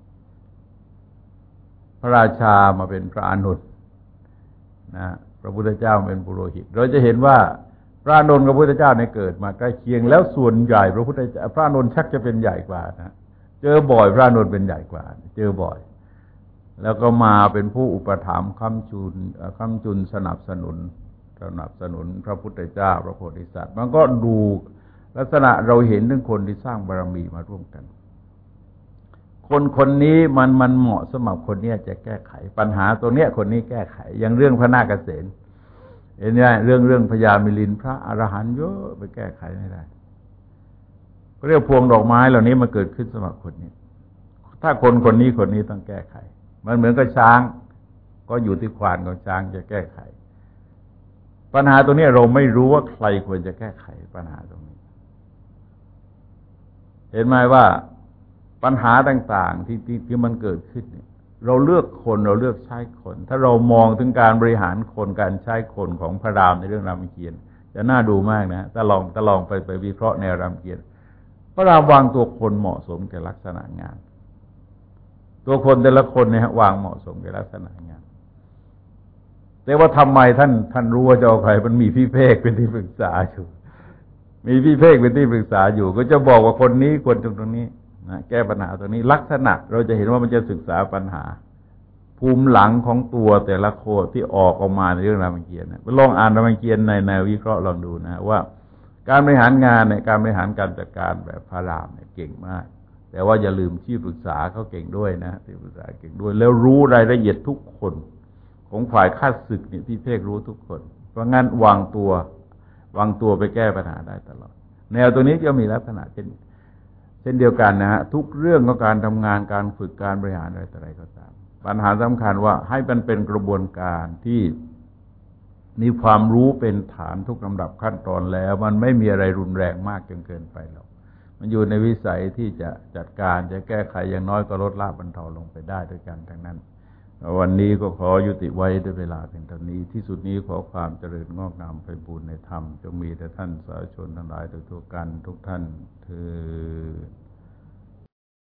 Speaker 1: พระราชามาเป็นพระอานนท์นะพระพุทธเจ้าเป็นปุโรหิตเราจะเห็นว่าพระอานนท์กับพระพุทธเจ้าในเกิดมาใกล้เคียงแล้วส่วนใหญ่พระพุทธเจ้าพระอานนท์ชักจะเป็นใหญ่กว่านะเจอบ่อยพระอานนท์เป็นใหญ่กว่าเจอบ่อยแล้วก็มาเป็นผู้อุปถัมภ์ค้ำจุนค้ำจุนสนับสนุนสนับสนุนพระพุทธเจ้าพระโพธิสัตว์มันก็ดูลักษณะเราเห็นถึงคนที่สร้างบารมีมาร่วมกันคนคนนี้มันมันเหมาะสำหรับคนนี้จะแก้ไขปัญหาตรงเนี้ยคนนี้แก้ไขอย่างเรื่องพระนาคเษนเห็นไหมเรื่องเรื่องพญามิลินพระอรหันต์เยอะไปแก้ไขไม่ได้เรียกพวงดอกไม้เหล่านี้มันเกิดขึ้นสำหรับคนนี้ถ้าคนคนนี้คนนี้ต้องแก้ไขมันเหมือนกับช้างก็อยู่ที่ควานของช้างจะแก้ไขปัญหาตรงนี้เราไม่รู้ว่าใครควรจะแก้ไขปัญหาตรงนี้เห็นไหมว่าปัญหาต่างๆที่ที่ที่มันเกิดขึ้นเนี่ยเราเลือกคนเราเลือกใช้คนถ้าเรามองถึงการบริหารคนการใช้คนของพระรามในเรื่องรามเกียรติ์จะน่าดูมากนะถ้าลองถ้าลองไปไปวิเคราะห์ในรามเกียรติ์พระรามวางตัวคนเหมาะสมแก่ลักษณะงานตัวคนแต่ละคนเนี่ยวางเหมาะสมแก่ลักษณะงานแต่ว่าทำไมท่านท่านรู้ว่าจะเอาใครมันมีพี่เพกเป็นที่ปรึกษาอยู่มีพี่เพ่งเป็นที่ปรึกษาอยู่ก็จะบอกว่าคนนี้ควรตรงตรงนี้นะแก้ปัญหาตรงนี้ลักษณะเราจะเห็นว่ามันจะศึกษาปัญหาภูมิหลังของตัวแต่ละโคดที่ออกออกมาในเรื่องรามเกียรติ์นะลองอ่านรามเกียรติ์ในแนววิเคราะห์ลองดูนะว่าการบริหารงานเนี่ยการบริหารการจัดการแบบพระรามเนี่ยเก่งมากแต่ว่าอย่าลืมที่ปรึกษาเขาเก่งด้วยนะที่ปรึกษาเก่งด้วยแล้วรู้รายละเอียดทุกคนของฝ่ายข้าศึกเนี่ยพี่เพ่งรู้ทุกคนเพราะงั้นวางตัววางตัวไปแก้ปัญหาได้ตลอดแนวตัวนี้ก็มีลักษณะเช่นเช่นเดียวกันนะฮะทุกเรื่องของการทำงานการฝึกการบริหารอะไรต่ออะไรก็ตามปัญหาสำคัญว่าให้มันเป็นกระบวนการที่มีความรู้เป็นฐานทุกลำดับขั้นตอนแล้วมันไม่มีอะไรรุนแรงมากจนเกินไปหรอกมันอยู่ในวิสัยที่จะจัดการจะแก้ไขอย่างน้อยก็ลดละบรรเทาลงไปได้ด้วยกันทั้งนั้นวันนี้ก็ขอยุติไว้ด้วยเวลาเพียงเท่านี้ที่สุดนี้ขอความเจริญงอกงามไปบูรณนธรรมจงมีแต่ท่านสาธุชนทั้งหลายโดยทั่วกันทุกท่านเทอญ